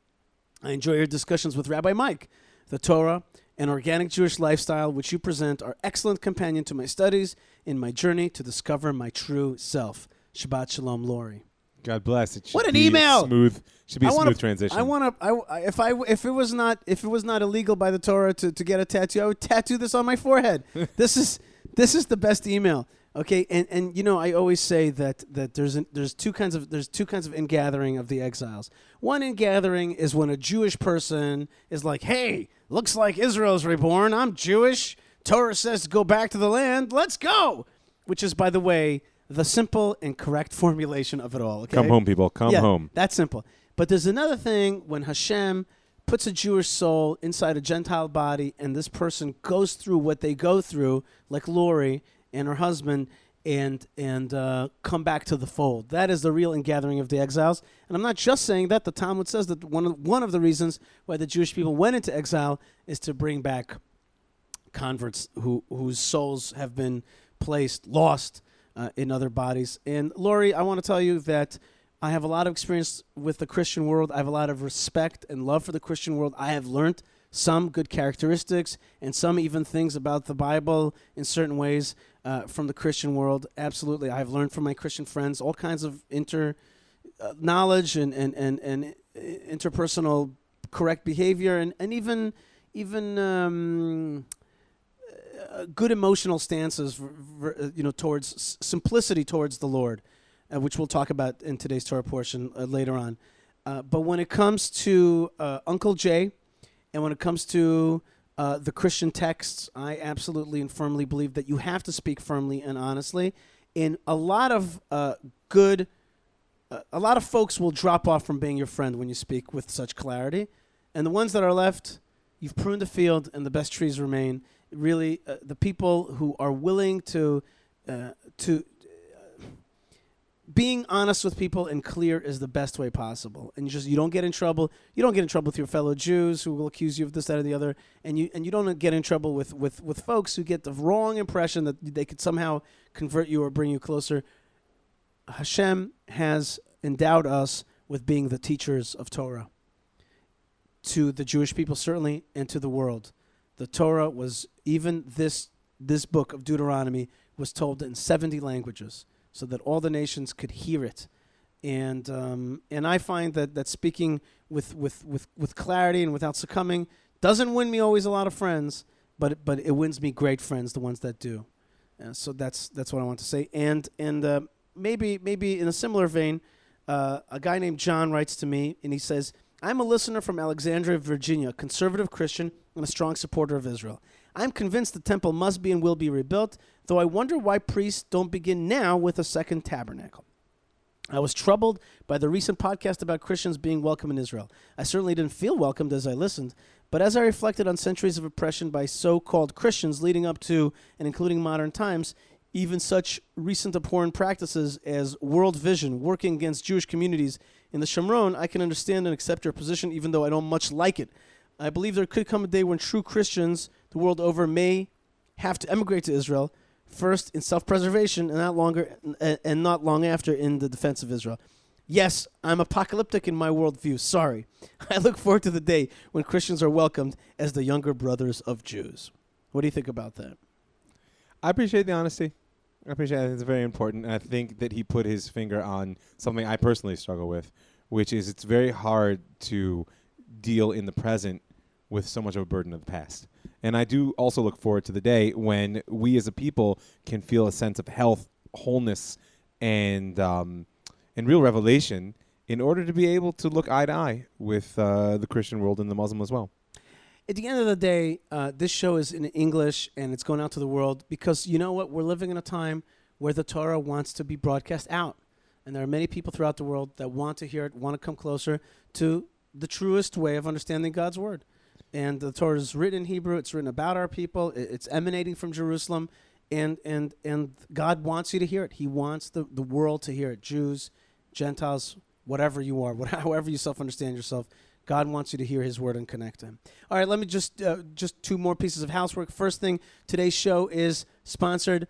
I enjoy your discussions with Rabbi Mike. The Torah and organic Jewish lifestyle which you present are excellent companion to my studies in my journey to discover my true self. Shabbat Shalom, Lori. God bless. It should What an be email! Smooth. Should be a smooth transition. If it was not illegal by the Torah to get a tattoo, I would tattoo this on my forehead. This is the best email. Okay, and you know, I always say that there's two kinds of ingathering of the exiles. One ingathering is when a Jewish person is like, "Hey, looks like Israel's reborn. I'm Jewish. Torah says to go back to the land. Let's go." Which is, by the way, the simple and correct formulation of it all. Okay? Come home, people. Come home. That's simple. But there's another thing when Hashem puts a Jewish soul inside a Gentile body, and this person goes through what they go through, like Lori and her husband, and come back to the fold. That is the real ingathering of the exiles. And I'm not just saying that. The Talmud says that one of the reasons why the Jewish people went into exile is to bring back converts whose souls have been lost in other bodies. And Lori, I want to tell you that I have a lot of experience with the Christian world. I have a lot of respect and love for the Christian world. I have learned some good characteristics and some even things about the Bible in certain ways from the Christian world. Absolutely. I've learned from my Christian friends all kinds of knowledge and interpersonal correct behavior and even good emotional stances towards simplicity towards the Lord, which we'll talk about in today's Torah portion later on. But when it comes to Uncle Jay, and when it comes to the Christian texts, I absolutely and firmly believe that you have to speak firmly and honestly. And a lot of folks will drop off from being your friend when you speak with such clarity. And the ones that are left, you've pruned the field and the best trees remain. Really, the people who are willing to being honest with people and clear is the best way possible. And you don't get in trouble. You don't get in trouble with your fellow Jews who will accuse you of this, that, or the other. And you don't get in trouble with folks who get the wrong impression that they could somehow convert you or bring you closer. Hashem has endowed us with being the teachers of Torah to the Jewish people, certainly, and to the world. The Torah was, even this book of Deuteronomy was told in 70 languages, so that all the nations could hear it. And I find that speaking with clarity and without succumbing doesn't win me always a lot of friends, but it wins me great friends, the ones that do. So that's what I want to say. And maybe in a similar vein, a guy named John writes to me, and he says, I'm a listener from Alexandria, Virginia, a conservative Christian and a strong supporter of Israel. I'm convinced the temple must be and will be rebuilt, though I wonder why priests don't begin now with a second tabernacle. I was troubled by the recent podcast about Christians being welcome in Israel. I certainly didn't feel welcomed as I listened, but as I reflected on centuries of oppression by so-called Christians leading up to and including modern times, even such recent abhorrent practices as World Vision working against Jewish communities in the Shomron, I can understand and accept your position even though I don't much like it. I believe there could come a day when true Christians the world over may have to emigrate to Israel, first in self-preservation and not long after in the defense of Israel. Yes, I'm apocalyptic in my worldview. Sorry. I look forward to the day when Christians are welcomed as the younger brothers of Jews. What do you think about that? I appreciate the honesty. I appreciate it. I think it's very important. And I think that he put his finger on something I personally struggle with, which is it's very hard to deal in the present with so much of a burden of the past. And I do also look forward to the day when we as a people can feel a sense of health, wholeness, and real revelation in order to be able to look eye to eye with the Christian world and the Muslim as well. At the end of the day, this show is in English, and it's going out to the world because, you know what, we're living in a time where the Torah wants to be broadcast out. And there are many people throughout the world that want to hear it, want to come closer to the truest way of understanding God's Word. And the Torah is written in Hebrew. It's written about our people. It's emanating from Jerusalem. And God wants you to hear it. He wants the world to hear it. Jews, Gentiles, whatever you are, however you self-understand yourself, God wants you to hear his word and connect to him. All right, let me just two more pieces of housework. First thing, today's show is sponsored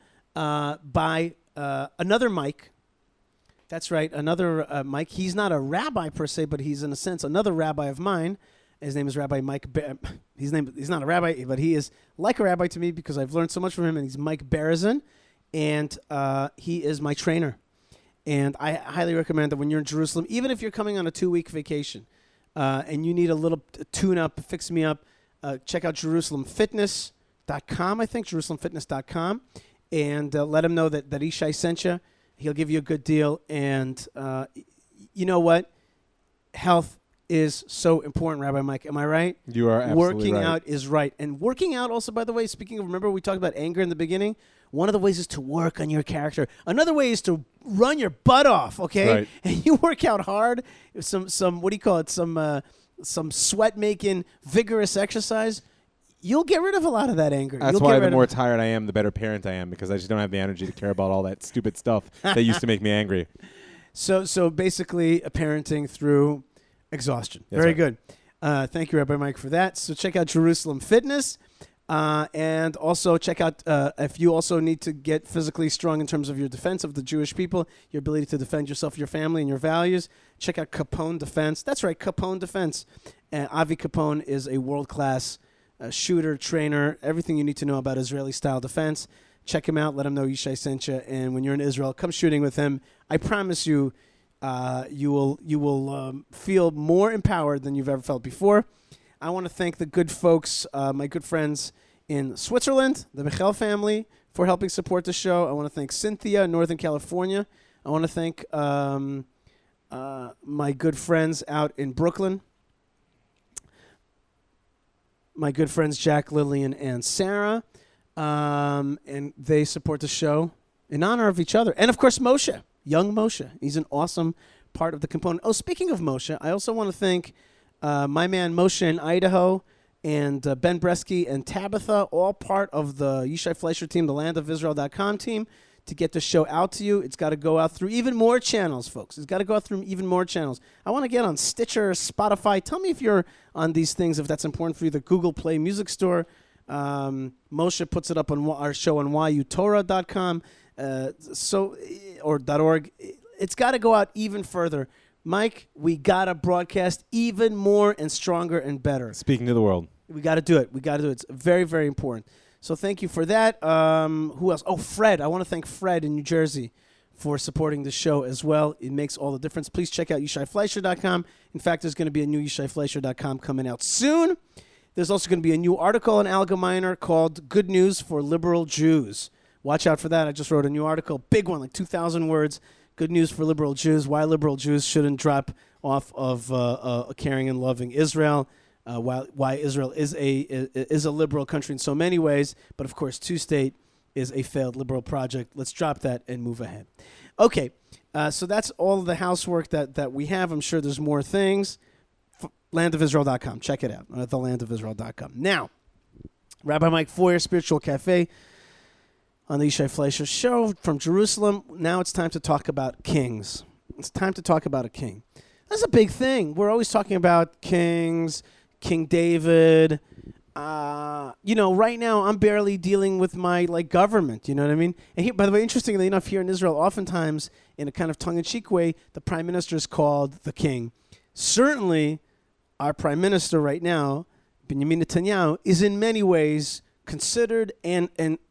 by another Mike. That's right, another Mike. He's not a rabbi per se, but he's in a sense another rabbi of mine. His name is Rabbi Mike. He's not a rabbi, but he is like a rabbi to me because I've learned so much from him. And he's Mike Berezin, and he is my trainer. And I highly recommend that when you're in Jerusalem, even if you're coming on a 2-week vacation, and you need a little tune-up, fix-me-up, check out JerusalemFitness.com, I think, JerusalemFitness.com, and let him know that Ishai sent you. He'll give you a good deal. And you know what? Health is so important, Rabbi Mike. Am I right? You are absolutely Working right. out is right. And working out also, by the way, speaking of, remember we talked about anger in the beginning? One of the ways is to work on your character. Another way is to run your butt off, okay? Right. And you work out hard, some what do you call it? Some sweat-making, vigorous exercise. You'll get rid of a lot of that anger. That's why the more tired I am, the better parent I am, because I just don't have the energy to care about all that stupid stuff that used to make me angry. So basically, parenting through exhaustion. That's Very right. good. Thank you, Rabbi Mike, for that. So check out Jerusalem Fitness. And also check out if you also need to get physically strong in terms of your defense of the Jewish people, your ability to defend yourself, your family, and your values, check out Capone Defense. That's right, Capone Defense. Avi Capone is a world-class shooter, trainer, everything you need to know about Israeli-style defense. Check him out. Let him know Yishai sent you. And when you're in Israel, come shooting with him. I promise you, you will feel more empowered than you've ever felt before. I want to thank the good folks, my good friends in Switzerland, the Michel family, for helping support the show. I want to thank Cynthia in Northern California. I want to thank my good friends out in Brooklyn, my good friends Jack, Lillian, and Sarah, and they support the show in honor of each other. And, of course, Moshe, young Moshe. He's an awesome part of the component. Oh, speaking of Moshe, I also want to thank my man Moshe in Idaho and Ben Bresky and Tabitha, all part of the Yishai Fleischer team, the landofisrael.com team, to get the show out to you. It's got to go out through even more channels, folks. It's got to go out through even more channels. I want to get on Stitcher, Spotify. Tell me if you're on these things, if that's important for you. The Google Play Music Store. Moshe puts it up on our show on yutorah.com or .org. It's got to go out even further. Mike, we got to broadcast even more and stronger and better. Speaking to the world. We got to do it. We got to do it. It's very, very important. So thank you for that. Who else? Oh, Fred. I want to thank Fred in New Jersey for supporting the show as well. It makes all the difference. Please check out YishaiFleischer.com. In fact, there's going to be a new YishaiFleischer.com coming out soon. There's also going to be a new article in Allgemeiner called Good News for Liberal Jews. Watch out for that. I just wrote a new article, big one, like 2,000 words. Good news for liberal Jews, why liberal Jews shouldn't drop off of caring and loving Israel, why Israel is a liberal country in so many ways, but of course two-state is a failed liberal project. Let's drop that and move ahead. Okay, so that's all of the housework that we have. I'm sure there's more things. Landofisrael.com. Check it out at thelandofisrael.com. Now, Rabbi Mike Foyer, Spiritual Cafe, on the Yishai Fleischer Show from Jerusalem. Now it's time to talk about kings. It's time to talk about a king. That's a big thing. We're always talking about kings, King David. Right now I'm barely dealing with my government. You know what I mean? And here, by the way, interestingly enough, here in Israel, oftentimes in a kind of tongue-in-cheek way, the prime minister is called the king. Certainly, our prime minister right now, Benjamin Netanyahu, is in many ways considered and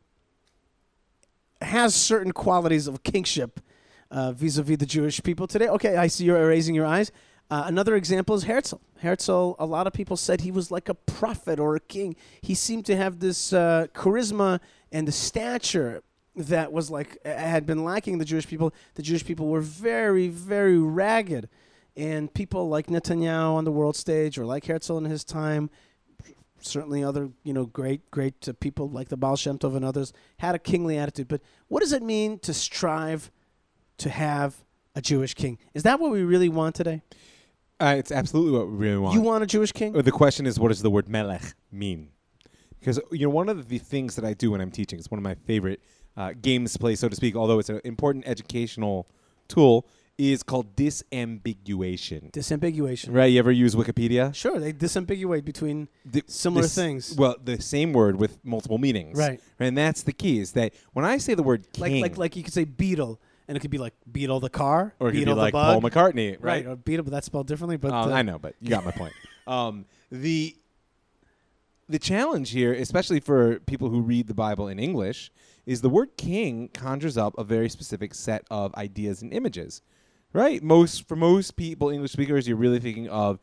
has certain qualities of kingship vis-a-vis the Jewish people today. Okay, I see you're raising your eyes. Another example is Herzl. Herzl, a lot of people said he was like a prophet or a king. He seemed to have this charisma and the stature that was like had been lacking the Jewish people. The Jewish people were very, very ragged, and people like Netanyahu on the world stage, or like Herzl in his time, certainly other great people like the Baal Shem Tov and others had a kingly attitude. But what does it mean to strive to have a Jewish king? Is that what we really want today? It's absolutely what we really want. You want a Jewish king? The question is, what does the word melech mean? Because one of the things that I do when I'm teaching, it's one of my favorite games to play, so to speak, although it's an important educational tool, is called disambiguation. Disambiguation. Right? You ever use Wikipedia? Sure, they disambiguate between similar things. Well, the same word with multiple meanings. Right. And that's the key, is that when I say the word king... Like you could say beetle, and it could be like Beetle the car, or it Beetle could be like the bug. Paul McCartney, right? Or Beetle, but that's spelled differently. But I know, but you got my point. The challenge here, especially for people who read the Bible in English, is the word king conjures up a very specific set of ideas and images, right? For most people, English speakers, you're really thinking of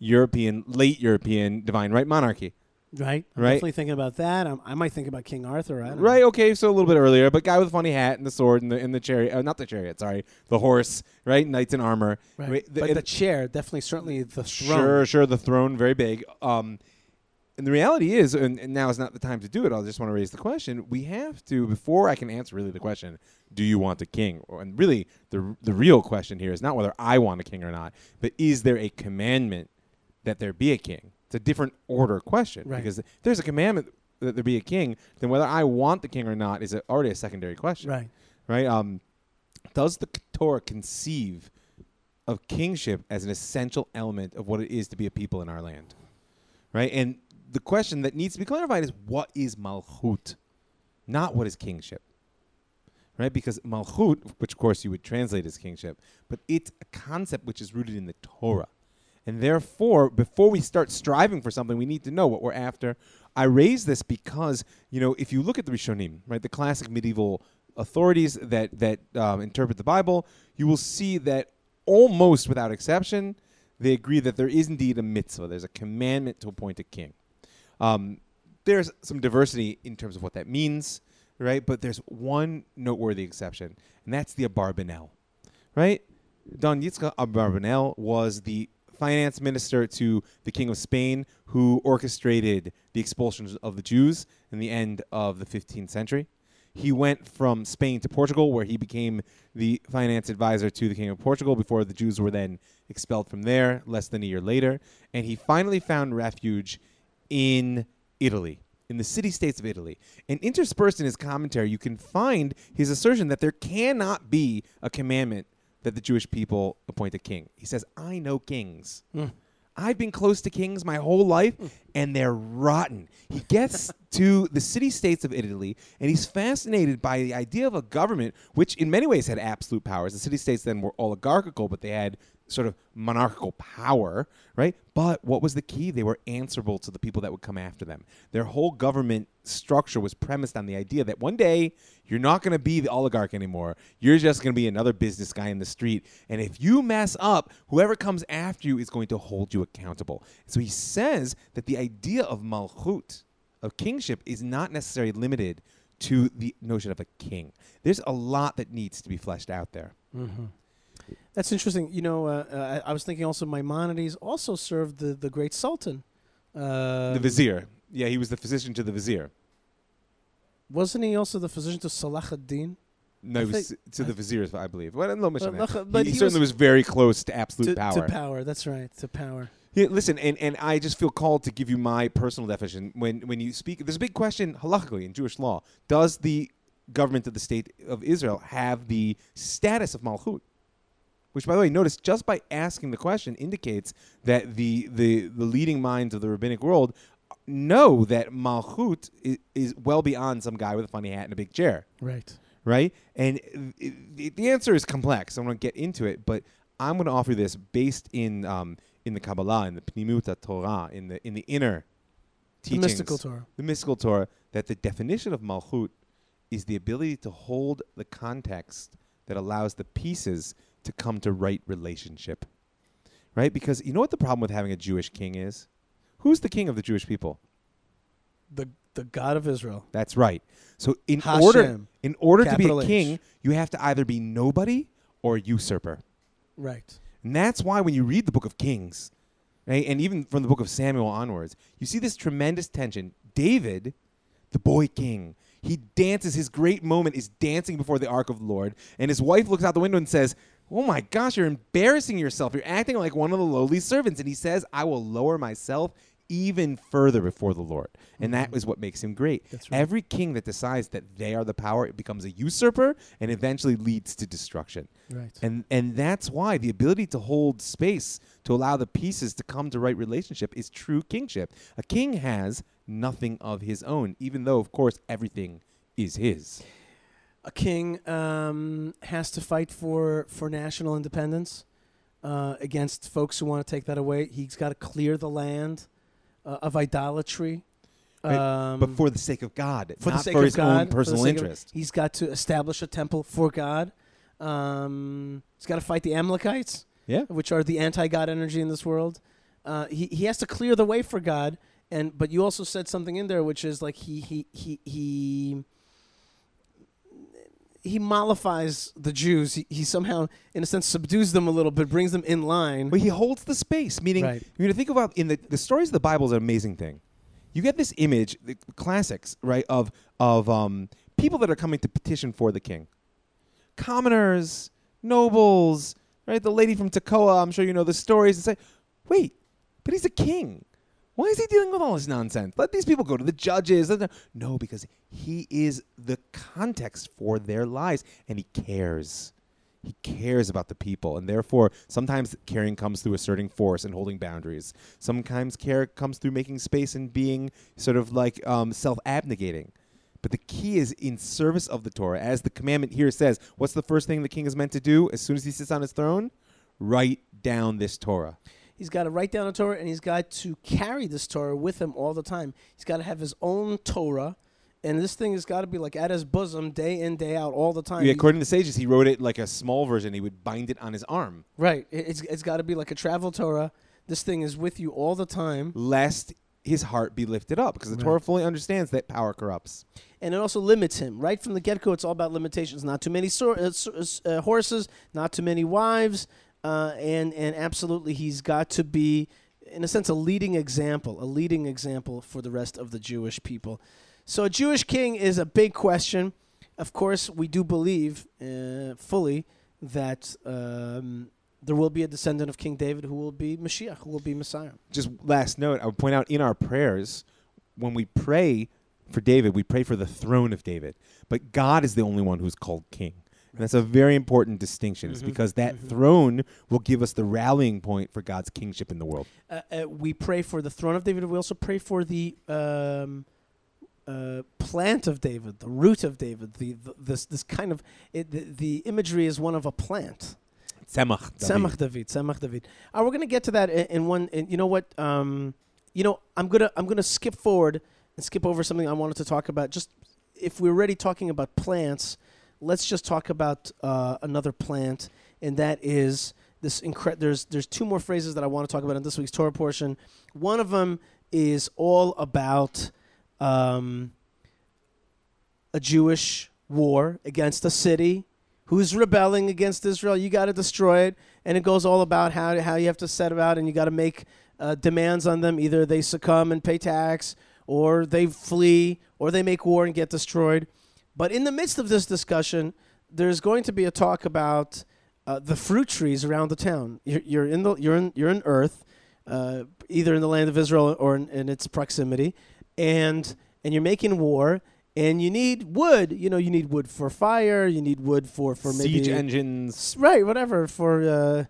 late European divine right monarchy. Right. I'm definitely thinking about that. I might think about King Arthur. I don't know. Okay, so a little bit earlier, but guy with a funny hat and the sword and the chariot, not the chariot, sorry, the horse, right? Knights in armor. Right. But the chair, certainly the throne. Sure, the throne, very big. And the reality is, and now is not the time to do it, I just want to raise the question, we have to, before I can answer really the question, do you want a king? And really, the real question here is not whether I want a king or not, but is there a commandment that there be a king? It's a different order question. Right. Because if there's a commandment that there be a king, then whether I want the king or not is already a secondary question. Right. Right? Does the Torah conceive of kingship as an essential element of what it is to be a people in our land? Right? And the question that needs to be clarified is, what is malchut? Not what is kingship. Right? Because malchut, which of course you would translate as kingship, but it's a concept which is rooted in the Torah. And therefore, before we start striving for something, we need to know what we're after. I raise this because, if you look at the Rishonim, right, the classic medieval authorities that interpret the Bible, you will see that almost without exception, they agree that there is indeed a mitzvah. There's a commandment to appoint a king. There's some diversity in terms of what that means, right? But there's one noteworthy exception, and that's the Abarbanel, right? Don Yitzchak Abarbanel was the finance minister to the King of Spain, who orchestrated the expulsion of the Jews in the end of the 15th century. He went from Spain to Portugal, where he became the finance advisor to the King of Portugal before the Jews were then expelled from there less than a year later. And he finally found refuge in Italy, in the city-states of Italy. And interspersed in his commentary, you can find his assertion that there cannot be a commandment that the Jewish people appoint a king. He says, I know kings. I've been close to kings my whole life, and they're rotten. He gets to the city-states of Italy, and he's fascinated by the idea of a government which in many ways had absolute powers. The city-states then were oligarchical, but they had sort of monarchical power, right? But what was the key? They were answerable to the people that would come after them. Their whole government structure was premised on the idea that one day you're not going to be the oligarch anymore. You're just going to be another business guy in the street. And if you mess up, whoever comes after you is going to hold you accountable. So he says that the idea of malchut, of kingship, is not necessarily limited to the notion of a king. There's a lot that needs to be fleshed out there. Mm-hmm. That's interesting. I was thinking also Maimonides also served the great Sultan. The vizier. Yeah, he was the physician to the vizier. Wasn't he also the physician to Salah ad-Din? No, he was to the viziers, I believe. Well, but he certainly was very close to absolute power. To power, that's right, to power. Yeah, listen, and I just feel called to give you my personal definition. When you speak, there's a big question halakhically in Jewish law. Does the government of the state of Israel have the status of malchut? Which, by the way, notice just by asking the question indicates that the leading minds of the rabbinic world know that malchut is well beyond some guy with a funny hat and a big chair. Right? And the answer is complex. I want to get into it, but I'm going to offer this based in the Kabbalah, in the Pnimut Torah, in the inner teachings, the mystical Torah, that the definition of malchut is the ability to hold the context that allows the pieces to come to right relationship. right? Because you know what the problem with having a Jewish king is? Who's the king of the Jewish people? The God of Israel. That's right. So in Hashem, order to be a capital H. king, you have to either be nobody or a usurper. Right. And that's why when you read the book of Kings, right, and even from the book of Samuel onwards, you see this tremendous tension. David, the boy king, he dances. His great moment is dancing before the ark of the Lord. And his wife looks out the window and says, "Oh my gosh, you're embarrassing yourself. You're acting like one of the lowly servants." And he says, "I will lower myself even further before the Lord." And that is what makes him great. That's right. Every king that decides that they are the power, it becomes a usurper and eventually leads to destruction. Right. And that's why the ability to hold space, to allow the pieces to come to right relationship, is true kingship. A king has nothing of his own, even though, of course, everything is his. A king has to fight for national independence against folks who want to take that away. He's got to clear the land of idolatry. Right? But for the sake of God, For the not sake for of his God, own for the personal sake of- interest. He's got to establish a temple for God. He's got to fight the Amalekites, Yeah. which are the anti-God energy in this world. He has to clear the way for God. But you also said something in there, which is like he mollifies the Jews. He somehow, in a sense, subdues them a little bit, brings them in line. But he holds the space, meaning Right. you know, think about in the stories of the Bible is an amazing thing. You get this image, the classics, right, of people that are coming to petition for the king. Commoners, nobles, right? The lady from Tekoa, I'm sure you know the stories, and say, wait, but he's a king. Why is he dealing with all this nonsense? Let these people go to the judges. No, because he is the context for their lives, and he cares. He cares about the people, and therefore sometimes caring comes through asserting force and holding boundaries. Sometimes care comes through making space and being sort of like self-abnegating. But the key is in service of the Torah. As the commandment here says, what's the first thing the king is meant to do as soon as he sits on his throne? Write down this Torah. He's got to write down a Torah, and he's got to carry this Torah with him all the time. He's got to have his own Torah, and this thing has got to be like at his bosom, day in, day out, all the time. Yeah, according to the sages, he wrote it like a small version. He would bind it on his arm. Right. It's got to be like a travel Torah. This thing is with you all the time. Lest his heart be lifted up, because the Right. Torah fully understands that power corrupts. And it also limits him. Right from the get-go, it's all about limitations. Not too many horses, not too many wives, and absolutely he's got to be, in a sense, a leading example for the rest of the Jewish people. So a Jewish king is a big question. Of course, we do believe fully that there will be a descendant of King David who will be Mashiach, who will be Messiah. Just last note, I would point out in our prayers, when we pray for David, we pray for the throne of David. But God is the only one who's called king. And that's a very important distinction. It's because that throne will give us the rallying point for God's kingship in the world. We pray for the throne of David. We also pray for the plant of David, the root of David. This kind of the imagery is one of a plant. Tzemach David. Tzemach David. We're going to get to that in one. And you know what? I'm gonna skip forward and skip over something I wanted to talk about. Just if we're already talking about plants, let's just talk about another plant, and that is this. There's two more phrases that I want to talk about in this week's Torah portion. One of them is all about a Jewish war against a city who's rebelling against Israel. You got to destroy it, and it goes all about how you have to set about, and you got to make demands on them. Either they succumb and pay tax, or they flee, or they make war and get destroyed. But in the midst of this discussion, there's going to be a talk about the fruit trees around the town. You're in Earth, either in the land of Israel or in its proximity, and you're making war, and you need wood. You need wood for fire. You need wood for maybe siege engines, right? Whatever for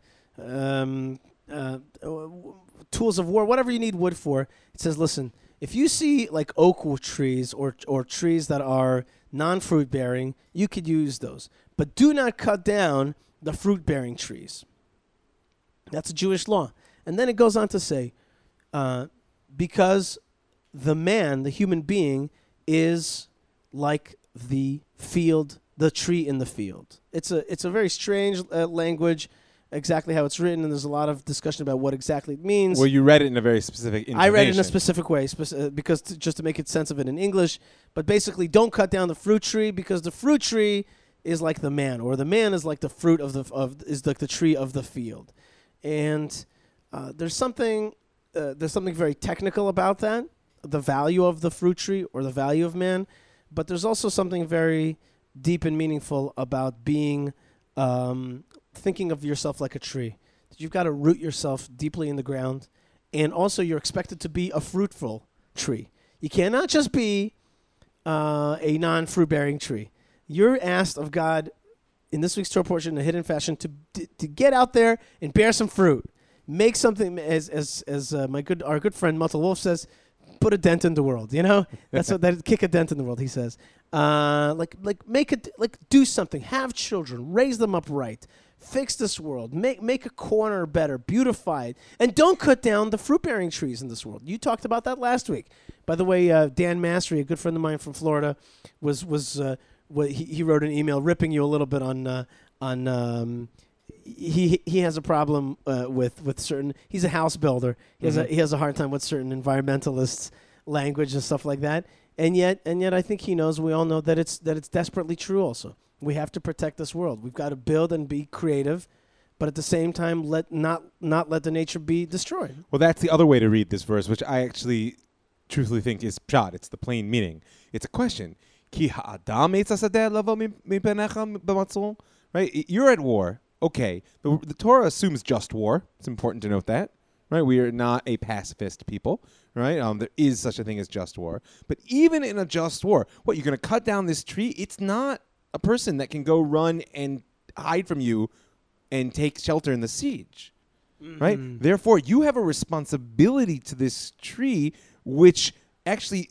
tools of war, whatever you need wood for. It says, listen, if you see like oak trees or trees that are non-fruit bearing, you could use those, but do not cut down the fruit-bearing trees. That's a Jewish law. And then it goes on to say, because the man, the human being, is like the field, the tree in the field. It's a very strange language. exactly how it's written, and there's a lot of discussion about what exactly it means. Well, you read it in a very specific intonation. I read it in a specific way because just to make it sense of it in English. But basically, don't cut down the fruit tree because the fruit tree is like the man, or the man is like the fruit is like the tree of the field. And there's something very technical about that, the value of the fruit tree or the value of man. But there's also something very deep and meaningful about being thinking of yourself like a tree. You've got to root yourself deeply in the ground, and also you're expected to be a fruitful tree. You cannot just be a non-fruit-bearing tree. You're asked of God in this week's Torah portion in a hidden fashion to get out there and bear some fruit. Make something, as our good friend Matal Wolf says, put a dent in the world. You know, that's what that kick a dent in the world. He says, make it, do something. Have children, raise them up right. Fix this world. Make a corner better. Beautify it. And don't cut down the fruit-bearing trees in this world. You talked about that last week. By the way, Dan Mastery, a good friend of mine from Florida, he wrote an email ripping you a little bit on he has a problem with certain. He's a house builder. He has a hard time with certain environmentalists' language and stuff like that. And yet I think he knows. We all know that it's desperately true. Also, we have to protect this world. We've got to build and be creative, but at the same time, not let the nature be destroyed. Well, that's the other way to read this verse, which I actually truthfully think is pshat. It's the plain meaning. It's a question. Ki ha'adam eitz hasadeh lavo mipenecha b'matzul. Right? You're at war. Okay. The Torah assumes just war. It's important to note that. Right? We are not a pacifist people. Right? There is such a thing as just war. But even in a just war, what, you're going to cut down this tree? It's not a person that can go run and hide from you and take shelter in the siege. Right? Therefore, you have a responsibility to this tree which actually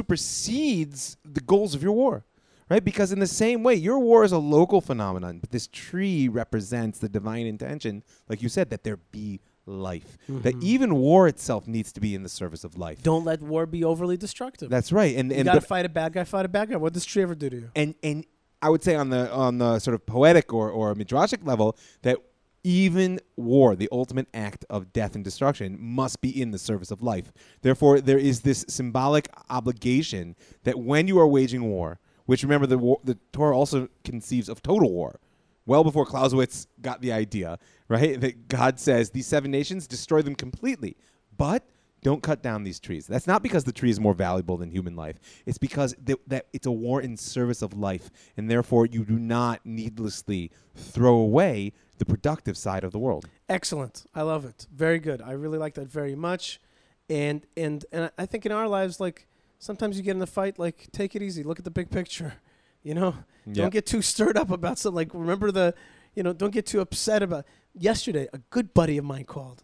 supersedes the goals of your war. Right? Because in the same way, your war is a local phenomenon, but this tree represents the divine intention, like you said, that there be life. That even war itself needs to be in the service of life. Don't let war be overly destructive. That's right. And you got to fight a bad guy, fight a bad guy. What does this tree ever do to you? And I would say on the sort of poetic or midrashic level that even war, the ultimate act of death and destruction, must be in the service of life. Therefore, there is this symbolic obligation that when you are waging war, which remember the Torah also conceives of total war, well before Clausewitz got the idea, right? That God says these 7 nations, destroy them completely, but don't cut down these trees. That's not because the tree is more valuable than human life. It's because that it's a war in service of life, and therefore you do not needlessly throw away the productive side of the world. Excellent. I love it. Very good. I really like that very much. And I think in our lives, like, sometimes you get in a fight, like, take it easy. Look at the big picture. You know? Don't get too stirred up about something. Like, remember don't get too upset about. Yesterday, a good buddy of mine called,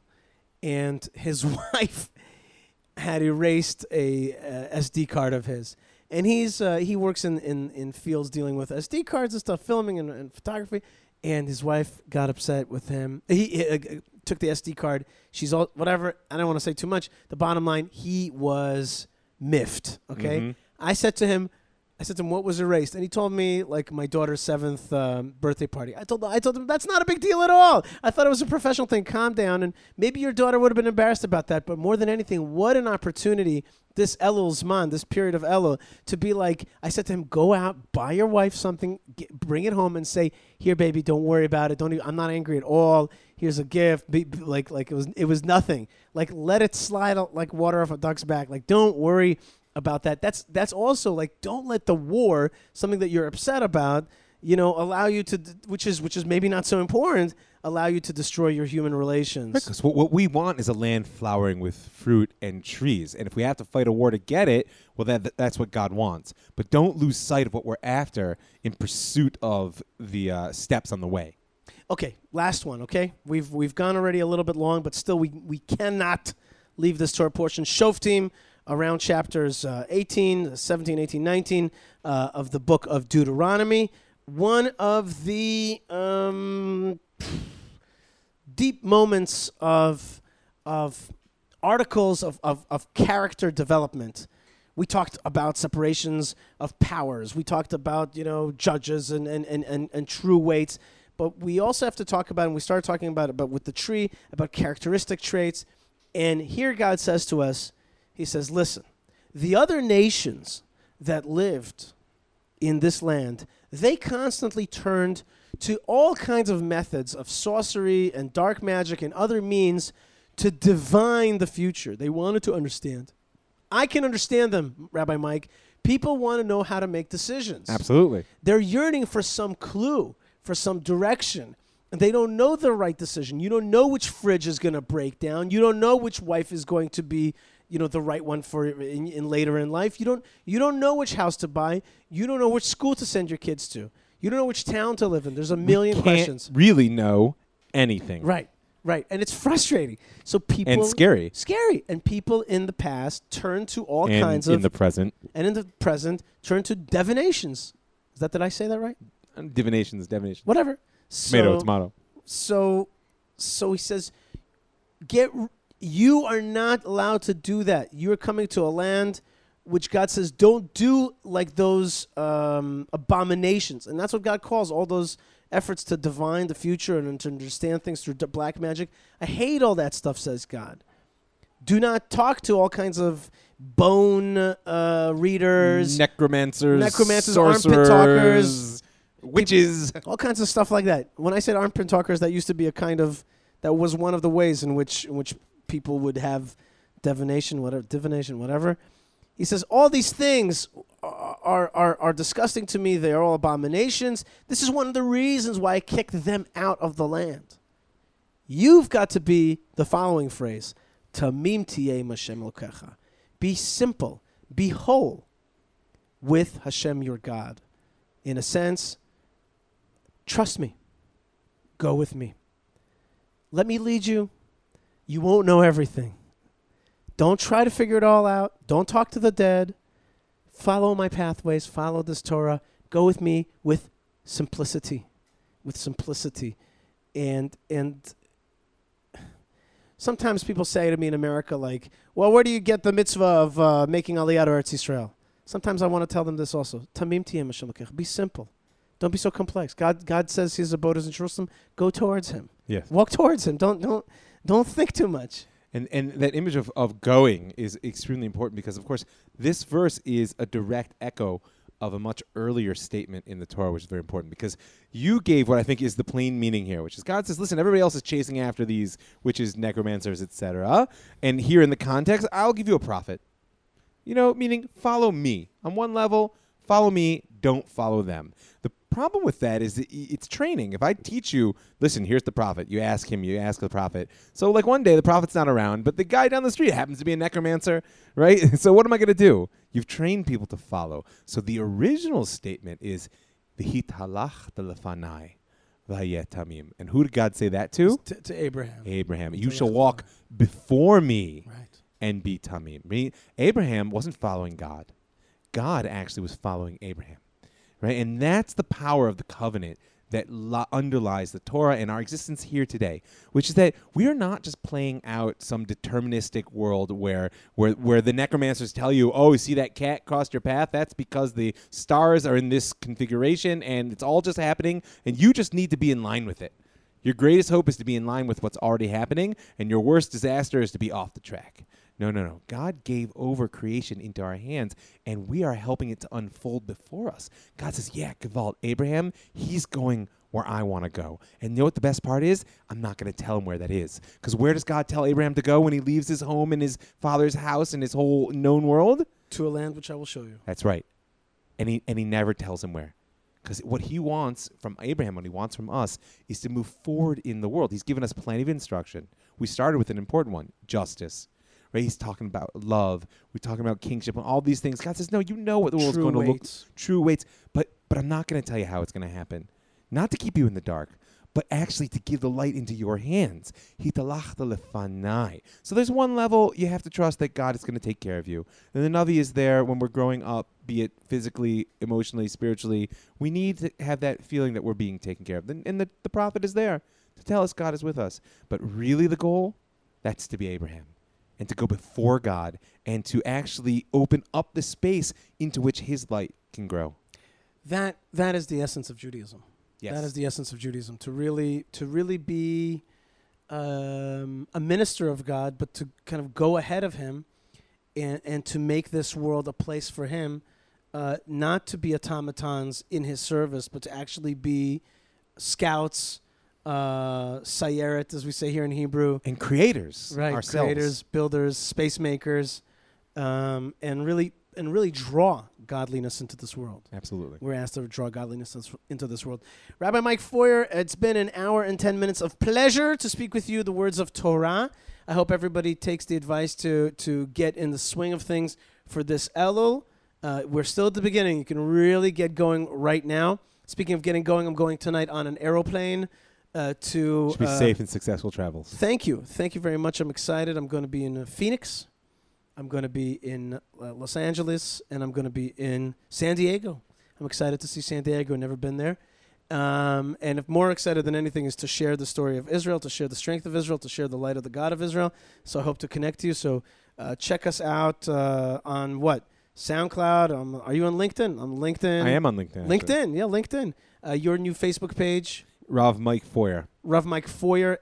and his wife had erased a SD card of his. And he works in fields dealing with SD cards and stuff, filming and photography. And his wife got upset with him. He took the SD card. She's all whatever. I don't want to say too much. The bottom line, he was miffed. Okay. I said to him, what was erased? And he told me, like, my daughter's 7th birthday party. I told him that's not a big deal at all. I thought it was a professional thing. Calm down. And maybe your daughter would have been embarrassed about that. But more than anything, what an opportunity, this Elul Zman, this period of Elul, to be like, I said to him, go out, buy your wife something, bring it home and say, here, baby, don't worry about it. I'm not angry at all. Here's a gift. Like it was nothing. Like, let it slide like water off a duck's back. Like, don't worry about that. That's also, like, don't let the war, something that you're upset about, allow you to, which is maybe not so important, allow you to destroy your human relations. Because what we want is a land flowering with fruit and trees. And if we have to fight a war to get it, well, that's what God wants. But don't lose sight of what we're after in pursuit of the steps on the way. Okay, last one, okay? We've gone already a little bit long, but still we cannot leave this Torah portion. Shoftim, around chapters 18, 17, 18, 19 of the book of Deuteronomy. One of the deep moments of articles of character development. We talked about separations of powers. We talked about, judges and true weights. But we also have to talk about, and we started talking about it, but with the tree, about characteristic traits. And here God says to us, he says, listen, the other nations that lived in this land, they constantly turned to all kinds of methods of sorcery and dark magic and other means to divine the future. They wanted to understand. I can understand them, Rabbi Mike. People want to know how to make decisions. Absolutely. They're yearning for some clue, for some direction. And they don't know the right decision. You don't know which fridge is going to break down. You don't know which wife is going to be, the right one for in later in life. You don't know which house to buy. You don't know which school to send your kids to. You don't know which town to live in. There's a million questions. Really know anything. Right. And it's frustrating. So people and scary. And people in the past turn to all and kinds of in the present. And in the present turn to divinations. Did I say that right? Divinations. Whatever. Tomato. So he says, you are not allowed to do that. You're coming to a land which God says don't do like those abominations. And that's what God calls all those efforts to divine the future and to understand things through black magic. I hate all that stuff, says God. Do not talk to all kinds of bone readers, necromancers, armpit talkers, witches, all kinds of stuff like that. When I said armpit talkers, that used to be that was one of the ways in which people would have divination, whatever. He says all these things are disgusting to me. They are all abominations. This is one of the reasons why I kicked them out of the land. You've got to be the following phrase: Tamim tiyeh Hashem lokecha. Be simple, be whole with Hashem your God. In a sense, trust me. Go with me. Let me lead you. You won't know everything. Don't try to figure it all out. Don't talk to the dead. Follow my pathways. Follow this Torah. Go with me with simplicity. And sometimes people say to me in America, like, well, where do you get the mitzvah of making Aliyah to Eretz Yisrael? Sometimes I want to tell them this also. Tamim tiyeh Hashem lokecha. Be simple. Don't be so complex. God says his abode is in Jerusalem. Go towards him. Yes. Walk towards him. Don't think too much. And that image of going is extremely important because, of course, this verse is a direct echo of a much earlier statement in the Torah, which is very important because you gave what I think is the plain meaning here, which is God says, listen, everybody else is chasing after these witches, necromancers, etc. And here in the context, I'll give you a prophet. Meaning follow me. On one level, follow me, don't follow them. The problem with that is that it's training. If I teach you, listen, here's the prophet. You ask him, you ask the prophet. So like one day the prophet's not around, but the guy down the street happens to be a necromancer, right? So what am I going to do? You've trained people to follow. So the original statement is, V'hit halach lefanai v'hayeh tamim. And who did God say that to? To Abraham. Abraham. You shall walk before me. Right. And be tamim. Abraham wasn't following God. God actually was following Abraham. Right? And that's the power of the covenant that underlies the Torah and our existence here today, which is that we are not just playing out some deterministic world where the necromancers tell you, oh, see that cat crossed your path? That's because the stars are in this configuration and it's all just happening and you just need to be in line with it. Your greatest hope is to be in line with what's already happening, and your worst disaster is to be off the track. No. God gave over creation into our hands, and we are helping it to unfold before us. God says, yeah, Gewalt, Abraham, he's going where I want to go. And you know what the best part is? I'm not going to tell him where that is. Because where does God tell Abraham to go when he leaves his home and his father's house and his whole known world? To a land which I will show you. That's right. And he never tells him where. Because what he wants from Abraham, what he wants from us, is to move forward in the world. He's given us plenty of instruction. We started with an important one, justice. Right? He's talking about love. We're talking about kingship and all these things. God says, no, you know what the world's going to look. True weights. But I'm not going to tell you how it's going to happen. Not to keep you in the dark, but actually to give the light into your hands. So there's one level you have to trust that God is going to take care of you. And another is there when we're growing up, be it physically, emotionally, spiritually. We need to have that feeling that we're being taken care of. And the prophet is there to tell us God is with us. But really the goal, that's to be Abraham. And to go before God and to actually open up the space into which his light can grow. That is the essence of Judaism. Yes. That is the essence of Judaism. To really be a minister of God, but to kind of go ahead of Him, and to make this world a place for Him, not to be automatons in His service, but to actually be scouts, sayeret, as we say here in Hebrew, And creators, right? ourselves. Creators, builders, space makers, and really draw godliness into this world. Absolutely. We're asked to draw godliness into this world. Rabbi Mike Feuer, it's been an hour and 10 minutes of pleasure to speak with you the words of Torah. I hope everybody takes the advice to get in the swing of things for this Elul. We're still at the beginning. You can really get going right now. Speaking of getting going, I'm going tonight on an aeroplane to... Should be safe and successful travels. Thank you. Thank you very much. I'm excited. I'm going to be in Phoenix. I'm going to be in Los Angeles, and I'm going to be in San Diego. I'm excited to see San Diego. Never been there. And if more excited than anything is to share the story of Israel, to share the strength of Israel, to share the light of the God of Israel. So I hope to connect to you. So check us out on what? SoundCloud. Are you on LinkedIn? I'm LinkedIn. I am on LinkedIn. LinkedIn. Yeah, LinkedIn. Your new Facebook page. Rav Mike Feuer. Rav Mike Feuer,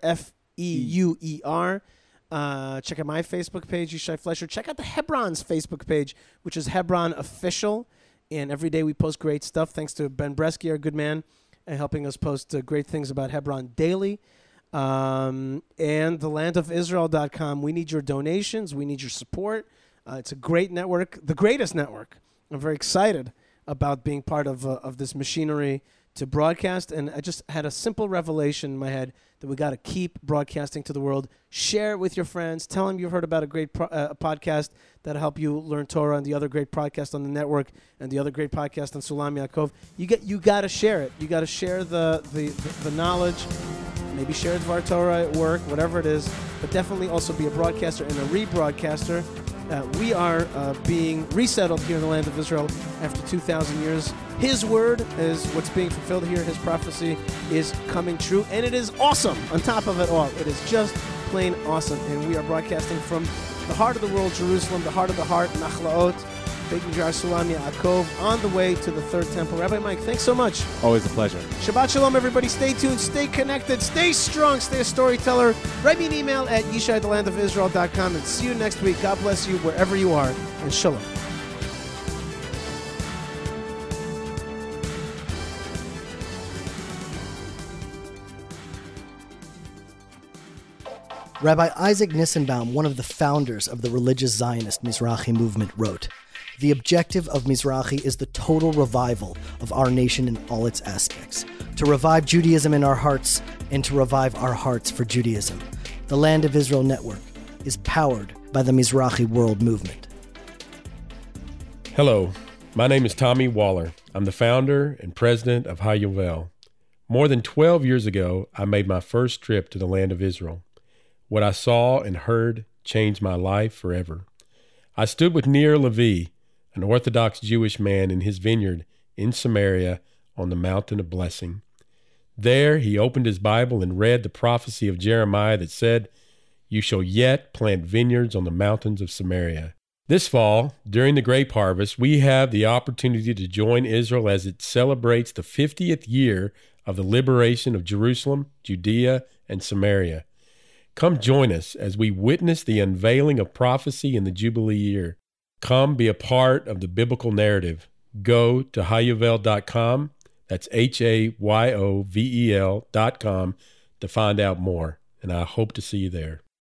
Feuer. Check out my Facebook page, Yishai Fleischer. Check out the Hebron's Facebook page, which is Hebron Official. And every day we post great stuff. Thanks to Ben Bresky, our good man, helping us post great things about Hebron daily. And thelandofisrael.com. We need your donations. We need your support. It's a great network, the greatest network. I'm very excited about being part of this machinery to broadcast. And I just had a simple revelation in my head that we got to keep broadcasting to the world. Share it with your friends. Tell them you've heard about a great podcast that'll help you learn Torah, and the other great podcast on the network, and the other great podcast on Sulam Yaakov. You got to share it. You got to share the knowledge. Maybe share Dvar Torah at work, whatever it is, but definitely also be a broadcaster and a rebroadcaster. We are being resettled here in the land of Israel after 2,000 years. His word is what's being fulfilled here. His prophecy is coming true, and it is awesome. On top of it all, it is just plain awesome. And we are broadcasting from the heart of the world, Jerusalem, the heart of the heart, Nachlaot, Beit Midrash Sulam Yaakov, on the way to the Third Temple. Rabbi Mike, thanks so much. Always a pleasure. Shabbat Shalom, everybody. Stay tuned, stay connected, stay strong, stay a storyteller. Write me an email at yishai@thelandofisrael.com, and see you next week. God bless you wherever you are, and Shalom. Rabbi Isaac Nissenbaum, one of the founders of the religious Zionist Mizrahi movement, wrote, "The objective of Mizrahi is the total revival of our nation in all its aspects, to revive Judaism in our hearts and to revive our hearts for Judaism. The Land of Israel Network is powered by the Mizrahi World Movement." Hello, my name is Tommy Waller. I'm the founder and president of Hayuvel. More than 12 years ago, I made my first trip to the Land of Israel. What I saw and heard changed my life forever. I stood with Nir Levi, an Orthodox Jewish man, in his vineyard in Samaria on the Mountain of Blessing. There he opened his Bible and read the prophecy of Jeremiah that said, "You shall yet plant vineyards on the mountains of Samaria." This fall, during the grape harvest, we have the opportunity to join Israel as it celebrates the 50th year of the liberation of Jerusalem, Judea, and Samaria. Come join us as we witness the unveiling of prophecy in the Jubilee year. Come be a part of the biblical narrative. Go to hayuvel.com, that's HAYOVEL.com, to find out more, and I hope to see you there.